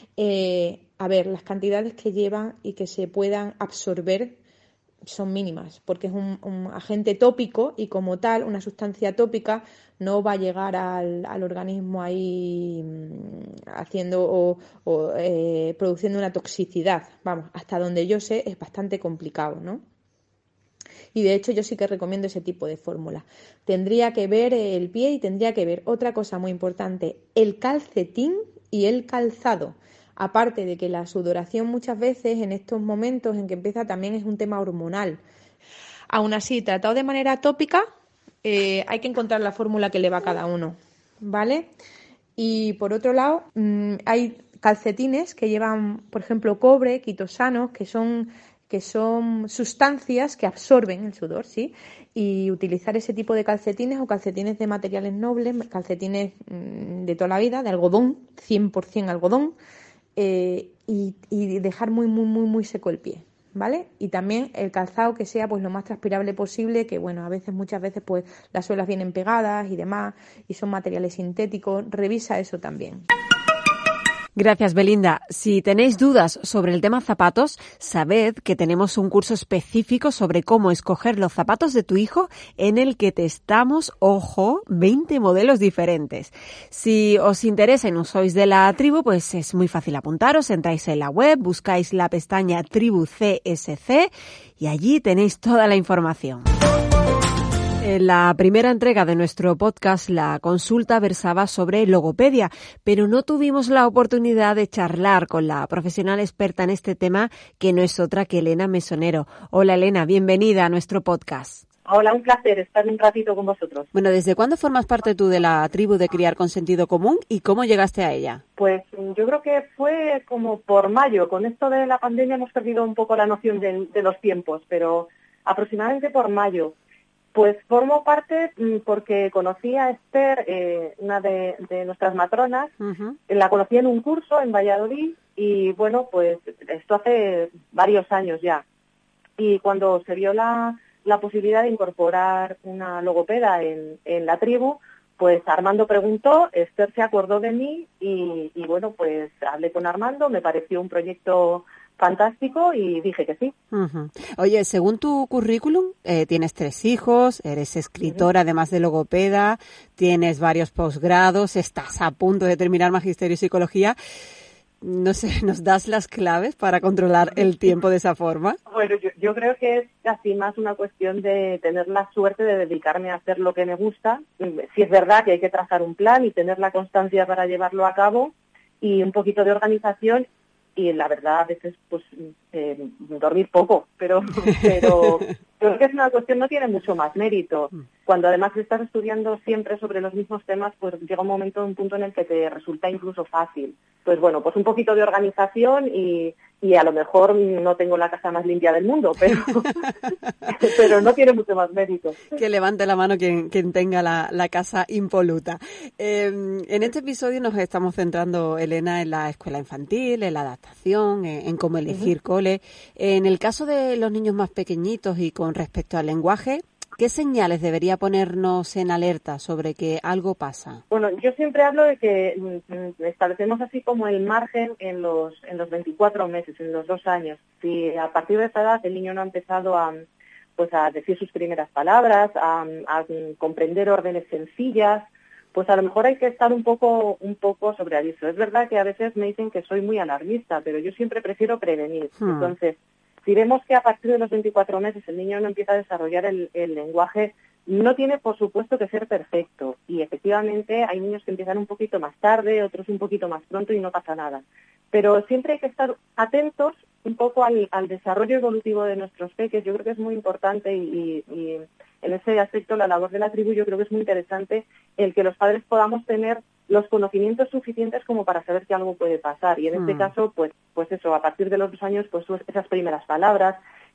A ver, las cantidades que llevan y que se puedan absorber son mínimas, porque es un agente tópico y como tal, una sustancia tópica no va a llegar al organismo ahí haciendo o produciendo una toxicidad. Vamos, hasta donde yo sé es bastante complicado, ¿no? Y de hecho yo sí que recomiendo ese tipo de fórmula. Tendría que ver el pie y tendría que ver otra cosa muy importante, el calcetín y el calzado. Aparte de que la sudoración muchas veces en estos momentos en que empieza también es un tema hormonal. Aún así, tratado de manera tópica, hay que encontrar la fórmula que le va a cada uno, ¿vale? Y por otro lado, hay calcetines que llevan, por ejemplo, cobre, quitosanos, que son sustancias que absorben el sudor, ¿sí? Y utilizar ese tipo de calcetines o calcetines de materiales nobles, calcetines de toda la vida, de algodón, 100% algodón, y dejar muy, muy, muy, muy seco el pie, ¿vale? Y también el calzado que sea pues lo más transpirable posible, que bueno, muchas veces pues las suelas vienen pegadas y demás, y son materiales sintéticos, revisa eso también. Gracias, Belinda. Si tenéis dudas sobre el tema zapatos, sabed que tenemos un curso específico sobre cómo escoger los zapatos de tu hijo en el que testamos, 20 modelos diferentes. Si os interesa y no sois de la tribu, pues es muy fácil apuntaros. Entráis en la web, buscáis la pestaña Tribu CSC y allí tenéis toda la información. En la primera entrega de nuestro podcast, la consulta versaba sobre logopedia, pero no tuvimos la oportunidad de charlar con la profesional experta en este tema, que no es otra que Elena Mesonero. Hola Elena, bienvenida a nuestro podcast. Hola, un placer estar un ratito con vosotros. Bueno, ¿desde cuándo formas parte tú de la tribu de Criar con Sentido Común y cómo llegaste a ella? Pues yo creo que fue como por mayo. Con esto de la pandemia hemos perdido un poco la noción de los tiempos, pero aproximadamente por mayo. Pues formo parte porque conocí a Esther, una de nuestras matronas, la conocí en un curso en Valladolid y bueno, pues esto hace varios años ya. Y cuando se vio la posibilidad de incorporar una logopeda en la tribu, pues Armando preguntó, Esther se acordó de mí y bueno, pues hablé con Armando, me pareció un proyecto fantástico y dije que sí. Oye, según tu currículum, tienes 3 hijos, eres escritora además de logopeda, tienes varios posgrados, estás a punto de terminar Magisterio y Psicología. No sé, ¿nos das las claves para controlar el tiempo de esa forma? Bueno, yo creo que es casi más una cuestión de tener la suerte de dedicarme a hacer lo que me gusta. Sí es verdad que hay que trazar un plan y tener la constancia para llevarlo a cabo y un poquito de organización. Y la verdad a veces pues dormir poco, pero creo que es una cuestión, no tiene mucho más mérito. Cuando además estás estudiando siempre sobre los mismos temas, pues llega un punto en el que te resulta incluso fácil. Pues bueno, pues un poquito de organización y y a lo mejor no tengo la casa más limpia del mundo, pero no tiene mucho más mérito. Que levante la mano quien tenga la casa impoluta. En este episodio nos estamos centrando, Elena, en la escuela infantil, en la adaptación, en cómo elegir cole. En el caso de los niños más pequeñitos y con respecto al lenguaje, ¿qué señales debería ponernos en alerta sobre que algo pasa? Bueno, yo siempre hablo de que establecemos así como el margen en los 24 meses, en los 2 años. Si a partir de esa edad el niño no ha empezado a decir sus primeras palabras, a comprender órdenes sencillas, pues a lo mejor hay que estar un poco sobre aviso. Es verdad que a veces me dicen que soy muy alarmista, pero yo siempre prefiero prevenir. Entonces, si vemos que a partir de los 24 meses el niño no empieza a desarrollar el lenguaje, no tiene, por supuesto, que ser perfecto. Y efectivamente hay niños que empiezan un poquito más tarde, otros un poquito más pronto y no pasa nada. Pero siempre hay que estar atentos un poco al desarrollo evolutivo de nuestros peques. Yo creo que es muy importante y en ese aspecto la labor de la tribu yo creo que es muy interesante el que los padres podamos tener los conocimientos suficientes como para saber que algo puede pasar. Y en este caso, pues eso, a partir de los 2 años, pues esas primeras palabras,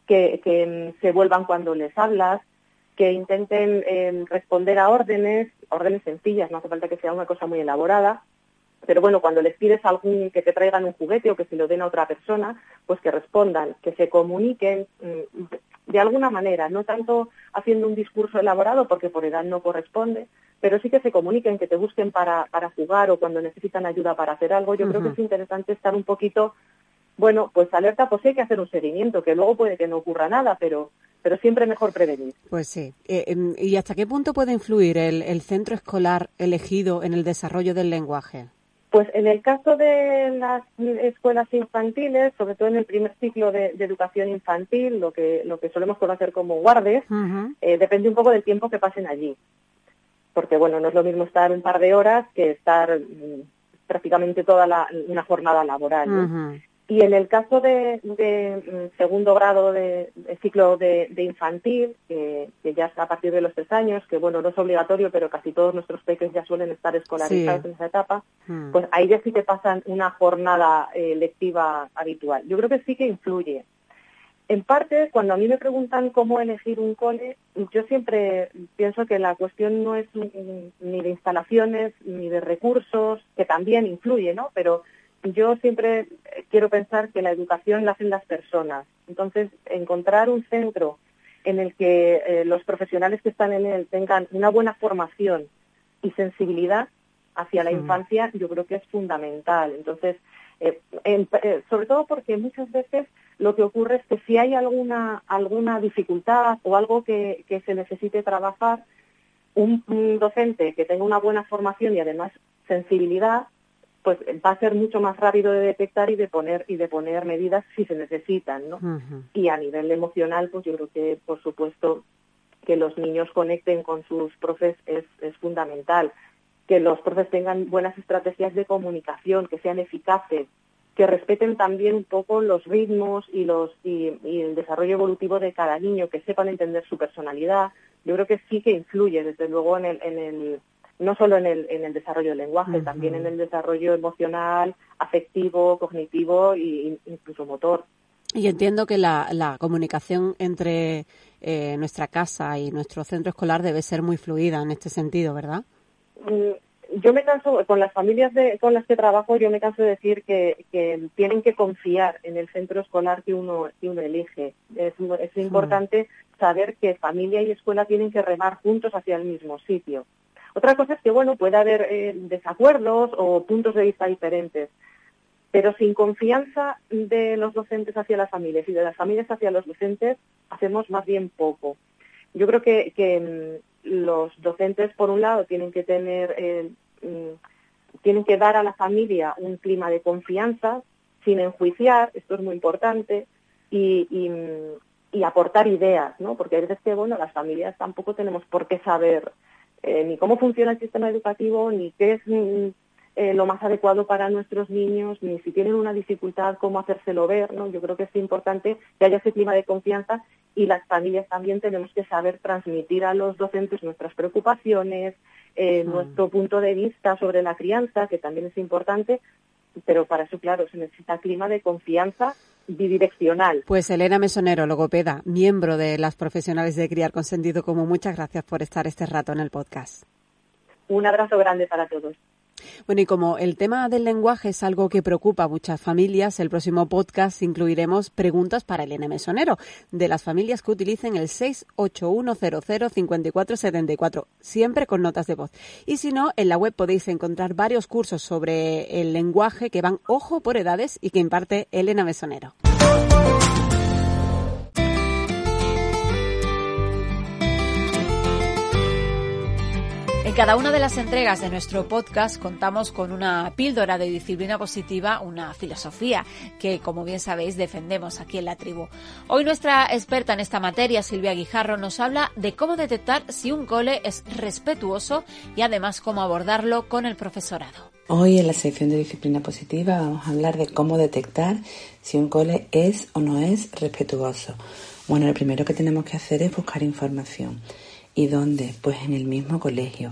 que se vuelvan cuando les hablas, que intenten responder a órdenes sencillas, no hace falta que sea una cosa muy elaborada, pero bueno, cuando les pides que te traigan un juguete o que se lo den a otra persona, pues que respondan, que se comuniquen de alguna manera, no tanto haciendo un discurso elaborado porque por edad no corresponde, pero sí que se comuniquen, que te busquen para jugar o cuando necesitan ayuda para hacer algo. Yo creo que es interesante estar un poquito, bueno, pues alerta, pues sí hay que hacer un seguimiento, que luego puede que no ocurra nada, pero siempre mejor prevenir. Pues sí. ¿Y hasta qué punto puede influir el centro escolar elegido en el desarrollo del lenguaje? Pues en el caso de las escuelas infantiles, sobre todo en el primer ciclo de educación infantil, lo que solemos conocer como guardes, depende un poco del tiempo que pasen allí. Porque, bueno, no es lo mismo estar un par de horas que estar prácticamente toda una jornada laboral, ¿no? Y en el caso de segundo grado de ciclo de infantil, que ya está a partir de los 3 años, que bueno, no es obligatorio, pero casi todos nuestros peques ya suelen estar escolarizados en esa etapa, pues ahí ya sí que pasan una jornada lectiva habitual. Yo creo que sí que influye. En parte, cuando a mí me preguntan cómo elegir un cole, yo siempre pienso que la cuestión no es ni de instalaciones, ni de recursos, que también influye, ¿no? Pero yo siempre quiero pensar que la educación la hacen las personas. Entonces, encontrar un centro en el que los profesionales que están en él tengan una buena formación y sensibilidad hacia la infancia, yo creo que es fundamental. Entonces, sobre todo porque muchas veces lo que ocurre es que si hay alguna dificultad o algo que se necesite trabajar, un docente que tenga una buena formación y además sensibilidad, pues va a ser mucho más rápido de detectar y de poner medidas si se necesitan, ¿no? Y a nivel emocional, pues yo creo que, por supuesto, que los niños conecten con sus profes es fundamental. Que los profes tengan buenas estrategias de comunicación, que sean eficaces, que respeten también un poco los ritmos y el desarrollo evolutivo de cada niño, que sepan entender su personalidad. Yo creo que sí que influye, desde luego, no solo en el desarrollo del lenguaje, también en el desarrollo emocional, afectivo, cognitivo e incluso motor. Y entiendo que la comunicación entre nuestra casa y nuestro centro escolar debe ser muy fluida en este sentido, ¿verdad? Yo me canso, con las familias con las que trabajo, yo me canso de decir que tienen que confiar en el centro escolar que uno elige. Es importante saber que familia y escuela tienen que remar juntos hacia el mismo sitio. Otra cosa es que, bueno, puede haber desacuerdos o puntos de vista diferentes, pero sin confianza de los docentes hacia las familias y de las familias hacia los docentes, hacemos más bien poco. Yo creo que los docentes, por un lado, tienen que dar a la familia un clima de confianza, sin enjuiciar, esto es muy importante, y aportar ideas, ¿no? Porque hay veces que, bueno, las familias tampoco tenemos por qué saber ni cómo funciona el sistema educativo, ni qué es lo más adecuado para nuestros niños, ni si tienen una dificultad, cómo hacérselo ver, ¿no? Yo creo que es importante que haya ese clima de confianza y las familias también tenemos que saber transmitir a los docentes nuestras preocupaciones, nuestro punto de vista sobre la crianza, que también es importante, pero para eso, claro, se necesita clima de confianza bidireccional. Pues Elena Mesonero, logopeda, miembro de las profesionales de Criar con Sentido Común, muchas gracias por estar este rato en el podcast. Un abrazo grande para todos. Bueno, y como el tema del lenguaje es algo que preocupa a muchas familias, el próximo podcast incluiremos preguntas para Elena Mesonero, de las familias que utilicen el 681005474, siempre con notas de voz. Y si no, en la web podéis encontrar varios cursos sobre el lenguaje que van, ojo, por edades y que imparte Elena Mesonero. En cada una de las entregas de nuestro podcast contamos con una píldora de disciplina positiva, una filosofía que, como bien sabéis, defendemos aquí en la tribu. Hoy nuestra experta en esta materia, Silvia Guijarro, nos habla de cómo detectar si un cole es respetuoso y además cómo abordarlo con el profesorado. Hoy en la sección de disciplina positiva vamos a hablar de cómo detectar si un cole es o no es respetuoso. Bueno, lo primero que tenemos que hacer es buscar información. ¿Y dónde? Pues en el mismo colegio.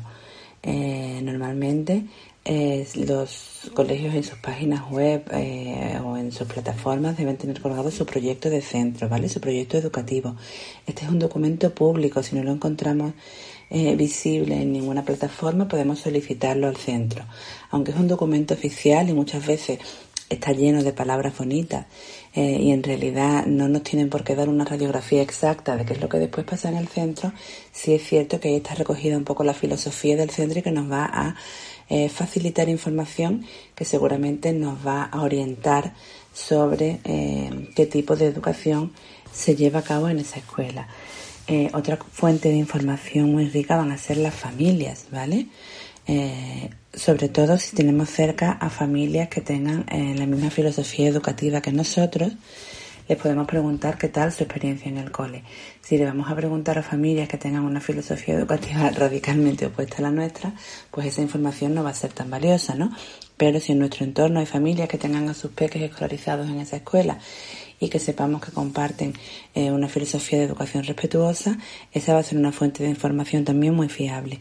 Normalmente los colegios en sus páginas web o en sus plataformas deben tener colgado su proyecto de centro, ¿vale? Su proyecto educativo. Este es un documento público. Si no lo encontramos visible en ninguna plataforma, podemos solicitarlo al centro. Aunque es un documento oficial y muchas veces está lleno de palabras bonitas y en realidad no nos tienen por qué dar una radiografía exacta de qué es lo que después pasa en el centro, sí es cierto que ahí está recogida un poco la filosofía del centro y que nos va a facilitar información que seguramente nos va a orientar sobre qué tipo de educación se lleva a cabo en esa escuela. Otra fuente de información muy rica van a ser las familias, ¿vale? Sobre todo si tenemos cerca a familias que tengan la misma filosofía educativa que nosotros, les podemos preguntar qué tal su experiencia en el cole. Si le vamos a preguntar a familias que tengan una filosofía educativa radicalmente opuesta a la nuestra, pues esa información no va a ser tan valiosa, ¿no? Pero si en nuestro entorno hay familias que tengan a sus peques escolarizados en esa escuela y que sepamos que comparten una filosofía de educación respetuosa, esa va a ser una fuente de información también muy fiable.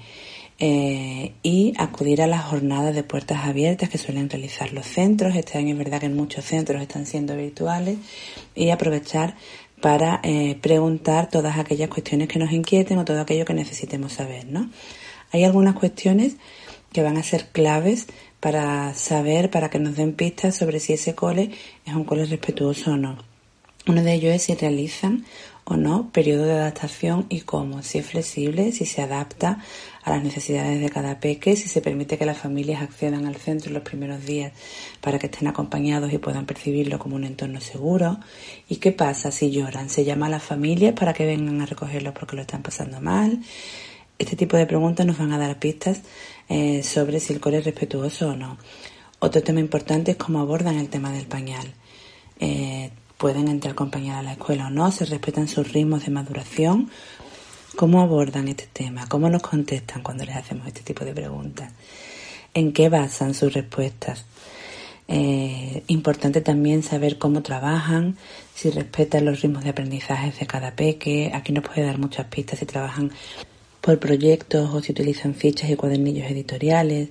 Y acudir a las jornadas de puertas abiertas que suelen realizar los centros. Este año es verdad que en muchos centros están siendo virtuales, y aprovechar para preguntar todas aquellas cuestiones que nos inquieten o todo aquello que necesitemos saber, ¿no? Hay algunas cuestiones que van a ser claves para saber, para que nos den pistas sobre si ese cole es un cole respetuoso o no. Uno de ellos es si realizan o no periodo de adaptación y cómo, si es flexible, si se adapta a las necesidades de cada peque, si se permite que las familias accedan al centro en los primeros días para que estén acompañados y puedan percibirlo como un entorno seguro. ¿Y qué pasa si lloran? ¿Se llama a las familias para que vengan a recogerlos porque lo están pasando mal? Este tipo de preguntas nos van a dar pistas sobre si el cole es respetuoso o no. Otro tema importante es cómo abordan el tema del pañal. ¿Pueden entrar con pañal a la escuela o no? ¿Se respetan sus ritmos de maduración? ¿Cómo abordan este tema? ¿Cómo nos contestan cuando les hacemos este tipo de preguntas? ¿En qué basan sus respuestas? Importante también saber cómo trabajan, si respetan los ritmos de aprendizaje de cada peque. Aquí nos puede dar muchas pistas si trabajan por proyectos o si utilizan fichas y cuadernillos editoriales.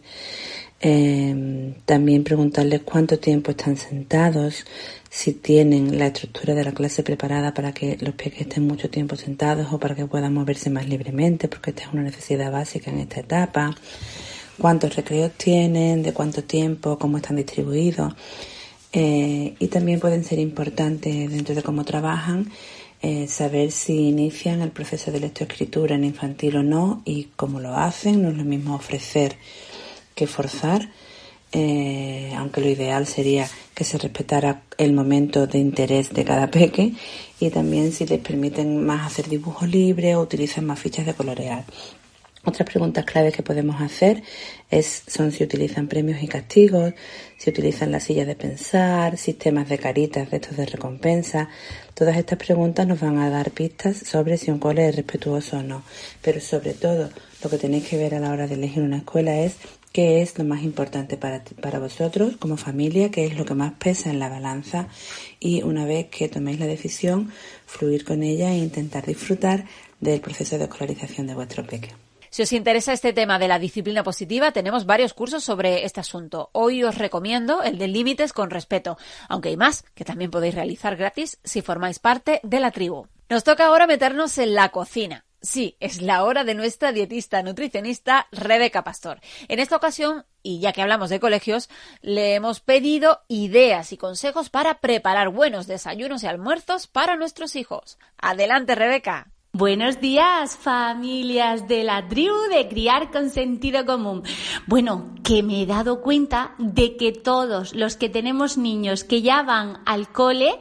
También preguntarles cuánto tiempo están sentados, si tienen la estructura de la clase preparada para que los peques estén mucho tiempo sentados o para que puedan moverse más libremente, porque esta es una necesidad básica en esta etapa. Cuántos recreos tienen, de cuánto tiempo, cómo están distribuidos. Y también pueden ser importantes dentro de cómo trabajan, saber si inician el proceso de lectoescritura en infantil o no y cómo lo hacen. No es lo mismo ofrecer que forzar, aunque lo ideal sería que se respetara el momento de interés de cada peque, y también si les permiten más hacer dibujo libre o utilizan más fichas de colorear. Otras preguntas claves que podemos hacer son si utilizan premios y castigos, si utilizan la silla de pensar, sistemas de caritas de estos de recompensa. Todas estas preguntas nos van a dar pistas sobre si un cole es respetuoso o no. Pero sobre todo, lo que tenéis que ver a la hora de elegir una escuela es qué es lo más importante para vosotros como familia, qué es lo que más pesa en la balanza, y una vez que toméis la decisión, fluir con ella e intentar disfrutar del proceso de escolarización de vuestro peque. Si os interesa este tema de la disciplina positiva, tenemos varios cursos sobre este asunto. Hoy os recomiendo el de límites con respeto, aunque hay más que también podéis realizar gratis si formáis parte de la tribu. Nos toca ahora meternos en la cocina. Sí, es la hora de nuestra dietista nutricionista Rebeca Pastor. En esta ocasión, y ya que hablamos de colegios, le hemos pedido ideas y consejos para preparar buenos desayunos y almuerzos para nuestros hijos. Adelante, Rebeca. Buenos días, familias de la tribu de Criar con Sentido Común. Bueno, que me he dado cuenta de que todos los que tenemos niños que ya van al cole,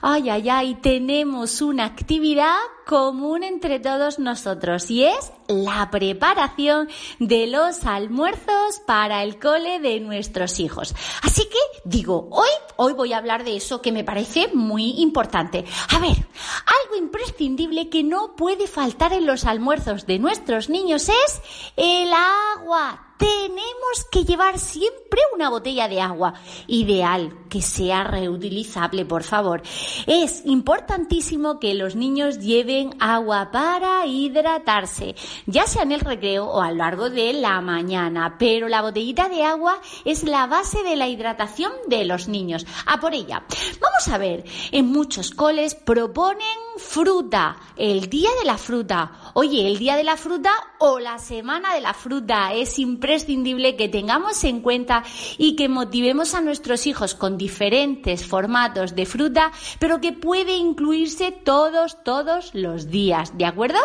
tenemos una actividad común entre todos nosotros y es la preparación de los almuerzos para el cole de nuestros hijos. Así que digo, hoy voy a hablar de eso que me parece muy importante. A ver, algo imprescindible que no puede faltar en los almuerzos de nuestros niños es el agua. Tenemos que llevar siempre una botella de agua, ideal, que sea reutilizable, por favor. Es importantísimo que los niños lleven agua para hidratarse, ya sea en el recreo o a lo largo de la mañana, pero la botellita de agua es la base de la hidratación de los niños. A por ella. Vamos a ver, en muchos coles proponen fruta, el día de la fruta. Oye, el día de la fruta o la semana de la fruta es imprescindible que tengamos en cuenta y que motivemos a nuestros hijos con diferentes formatos de fruta, pero que puede incluirse todos los días, ¿de acuerdo?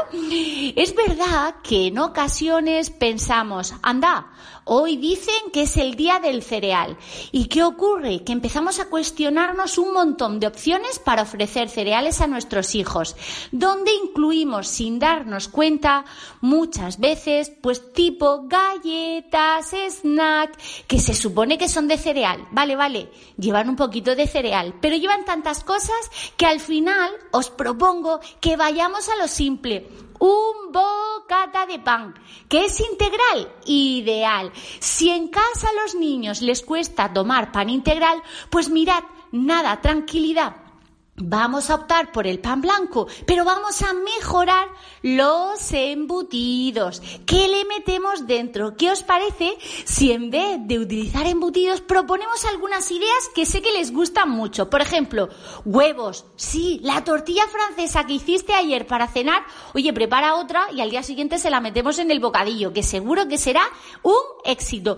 Es verdad que en ocasiones pensamos, anda, hoy dicen que es el día del cereal. ¿Y qué ocurre? Que empezamos a cuestionarnos un montón de opciones para ofrecer cereales a nuestros hijos, donde incluimos sin darnos cuenta muchas veces, pues tipo galletas, snack, que se supone que son de cereal. Vale, llevan un poquito de cereal, pero llevan tantas cosas que al final os propongo que vayamos a lo simple. Un bocata de pan, que es integral, ideal. Si en casa a los niños les cuesta tomar pan integral, pues mirad, nada, tranquilidad. Vamos a optar por el pan blanco, pero vamos a mejorar los embutidos. ¿Qué le metemos dentro? ¿Qué os parece si en vez de utilizar embutidos proponemos algunas ideas que sé que les gustan mucho? Por ejemplo, huevos. Sí, la tortilla francesa que hiciste ayer para cenar, oye, prepara otra y al día siguiente se la metemos en el bocadillo, que seguro que será un éxito.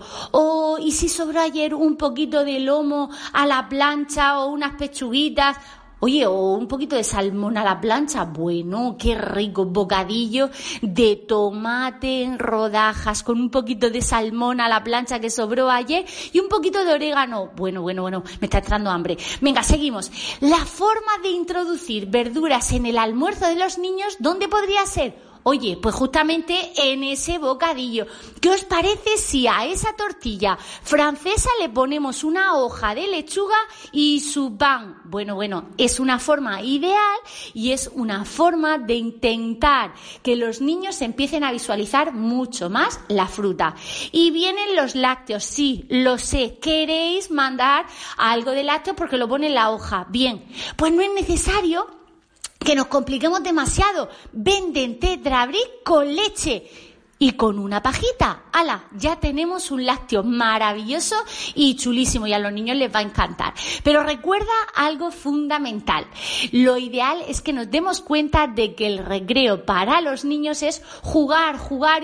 ¿Y si sobró ayer un poquito de lomo a la plancha o unas pechuguitas? Oye, o un poquito de salmón a la plancha. Bueno, qué rico bocadillo de tomate en rodajas con un poquito de salmón a la plancha que sobró ayer y un poquito de orégano. Bueno, me está entrando hambre. Venga, seguimos. La forma de introducir verduras en el almuerzo de los niños, ¿dónde podría ser? Oye, pues justamente en ese bocadillo. ¿Qué os parece si a esa tortilla francesa le ponemos una hoja de lechuga y su pan? Bueno, es una forma ideal y es una forma de intentar que los niños empiecen a visualizar mucho más la fruta. Y vienen los lácteos, sí, lo sé, queréis mandar algo de lácteo porque lo pone en la hoja. Bien, pues no es necesario que nos compliquemos demasiado. Venden Tetra Brick con leche y con una pajita. ¡Hala! Ya tenemos un lácteo maravilloso y chulísimo y a los niños les va a encantar. Pero recuerda algo fundamental. Lo ideal es que nos demos cuenta de que el recreo para los niños es jugar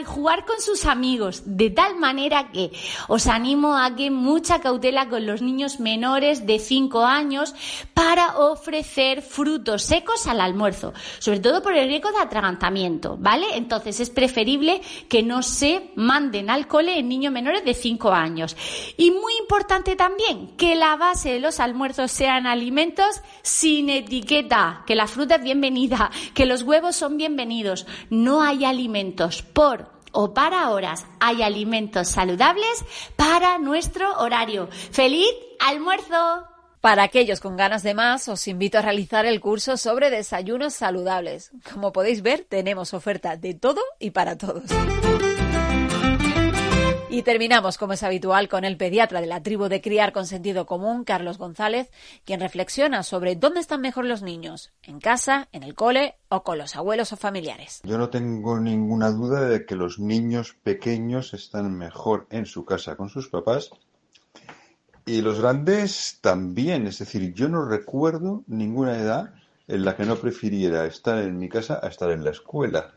con sus amigos. De tal manera que os animo a que mucha cautela con los niños menores de 5 años para ofrecer frutos secos al almuerzo. Sobre todo por el riesgo de atragantamiento, ¿vale? Entonces es preferible que no se manden al cole en niños menores de 5 años. Y muy importante también, que la base de los almuerzos sean alimentos sin etiqueta, que la fruta es bienvenida, que los huevos son bienvenidos. No hay alimentos por o para horas, hay alimentos saludables para nuestro horario. ¡Feliz almuerzo! Para aquellos con ganas de más, os invito a realizar el curso sobre desayunos saludables. Como podéis ver, tenemos oferta de todo y para todos. Y terminamos, como es habitual, con el pediatra de la tribu de Criar con Sentido Común, Carlos González, quien reflexiona sobre dónde están mejor los niños, en casa, en el cole o con los abuelos o familiares. Yo no tengo ninguna duda de que los niños pequeños están mejor en su casa con sus papás y los grandes también. Es decir, yo no recuerdo ninguna edad en la que no prefiriera estar en mi casa a estar en la escuela.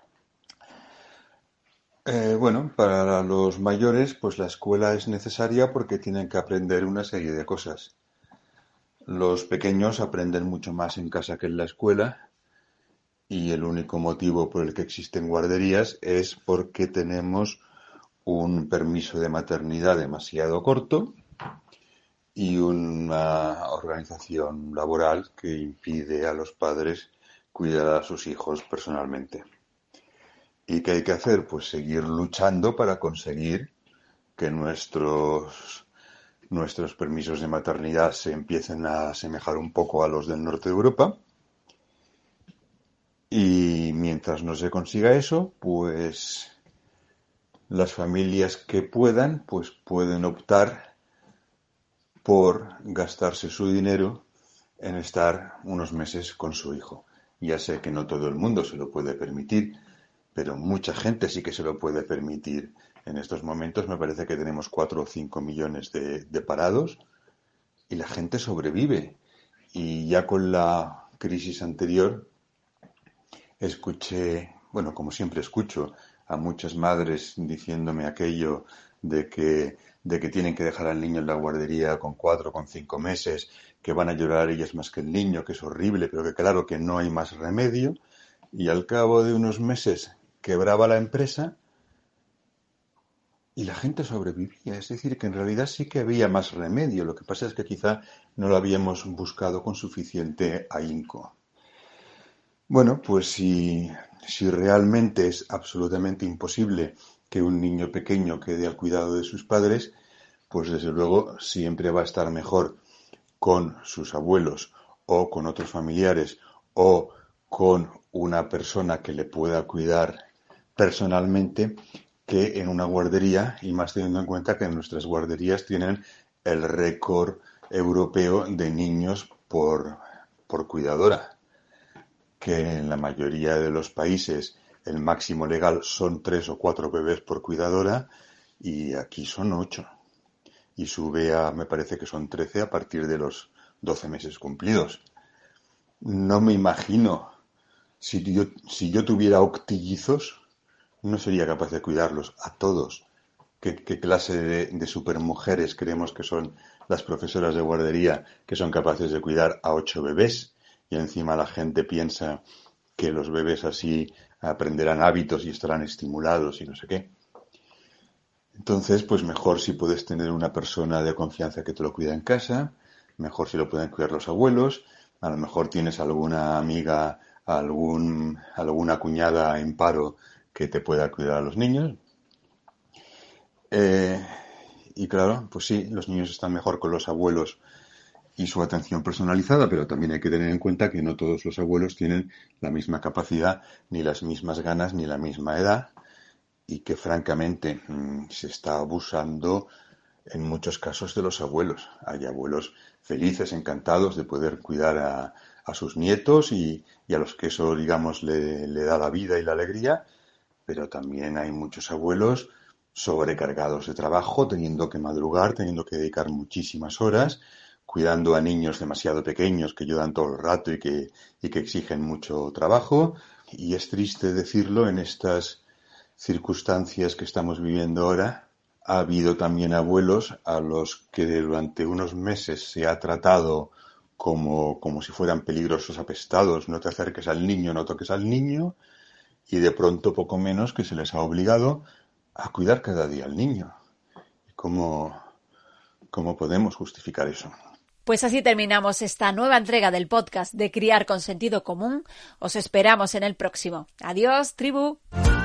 Bueno, para los mayores, pues la escuela es necesaria porque tienen que aprender una serie de cosas. Los pequeños aprenden mucho más en casa que en la escuela y el único motivo por el que existen guarderías es porque tenemos un permiso de maternidad demasiado corto y una organización laboral que impide a los padres cuidar a sus hijos personalmente. ¿Y qué hay que hacer? Pues seguir luchando para conseguir que nuestros permisos de maternidad se empiecen a asemejar un poco a los del norte de Europa. Y mientras no se consiga eso, pues las familias que puedan, pues pueden optar por gastarse su dinero en estar unos meses con su hijo. Ya sé que no todo el mundo se lo puede permitir, pero mucha gente sí que se lo puede permitir. En estos momentos me parece que tenemos 4 o 5 millones de parados y la gente sobrevive. Y ya con la crisis anterior escuché, bueno, como siempre escucho, a muchas madres diciéndome aquello de que tienen que dejar al niño en la guardería con 4 o con 5 meses, que van a llorar ellas más que el niño, que es horrible, pero que claro que no hay más remedio. Y al cabo de unos meses quebraba la empresa y la gente sobrevivía. Es decir, que en realidad sí que había más remedio. Lo que pasa es que quizá no lo habíamos buscado con suficiente ahínco. Bueno, pues si realmente es absolutamente imposible que un niño pequeño quede al cuidado de sus padres, pues desde luego siempre va a estar mejor con sus abuelos o con otros familiares o con una persona que le pueda cuidar personalmente que en una guardería, y más teniendo en cuenta que nuestras guarderías tienen el récord europeo de niños por cuidadora, que en la mayoría de los países el máximo legal son 3 o 4 bebés por cuidadora y aquí son 8 y sube a, me parece que son 13 a partir de los 12 meses cumplidos. No me imagino, si yo tuviera octillizos, no sería capaz de cuidarlos a todos. ¿Qué clase de supermujeres creemos que son las profesoras de guardería que son capaces de cuidar a 8 bebés? Y encima la gente piensa que los bebés así aprenderán hábitos y estarán estimulados y no sé qué. Entonces, pues mejor si puedes tener una persona de confianza que te lo cuida en casa, mejor si lo pueden cuidar los abuelos, a lo mejor tienes alguna amiga, alguna cuñada en paro que te pueda cuidar a los niños. Y claro, pues sí, los niños están mejor con los abuelos y su atención personalizada, pero también hay que tener en cuenta que no todos los abuelos tienen la misma capacidad, ni las mismas ganas, ni la misma edad, y que francamente se está abusando en muchos casos de los abuelos. Hay abuelos felices, encantados de poder cuidar a sus nietos y a los que eso, digamos, le da la vida y la alegría, pero también hay muchos abuelos sobrecargados de trabajo, teniendo que madrugar, teniendo que dedicar muchísimas horas, cuidando a niños demasiado pequeños que lloran todo el rato y que exigen mucho trabajo. Y es triste decirlo, en estas circunstancias que estamos viviendo ahora, ha habido también abuelos a los que durante unos meses se ha tratado como si fueran peligrosos apestados. No te acerques al niño, no toques al niño, y de pronto poco menos que se les ha obligado a cuidar cada día al niño. ¿Cómo podemos justificar eso? Pues así terminamos esta nueva entrega del podcast de Criar con Sentido Común. Os esperamos en el próximo. Adiós, tribu.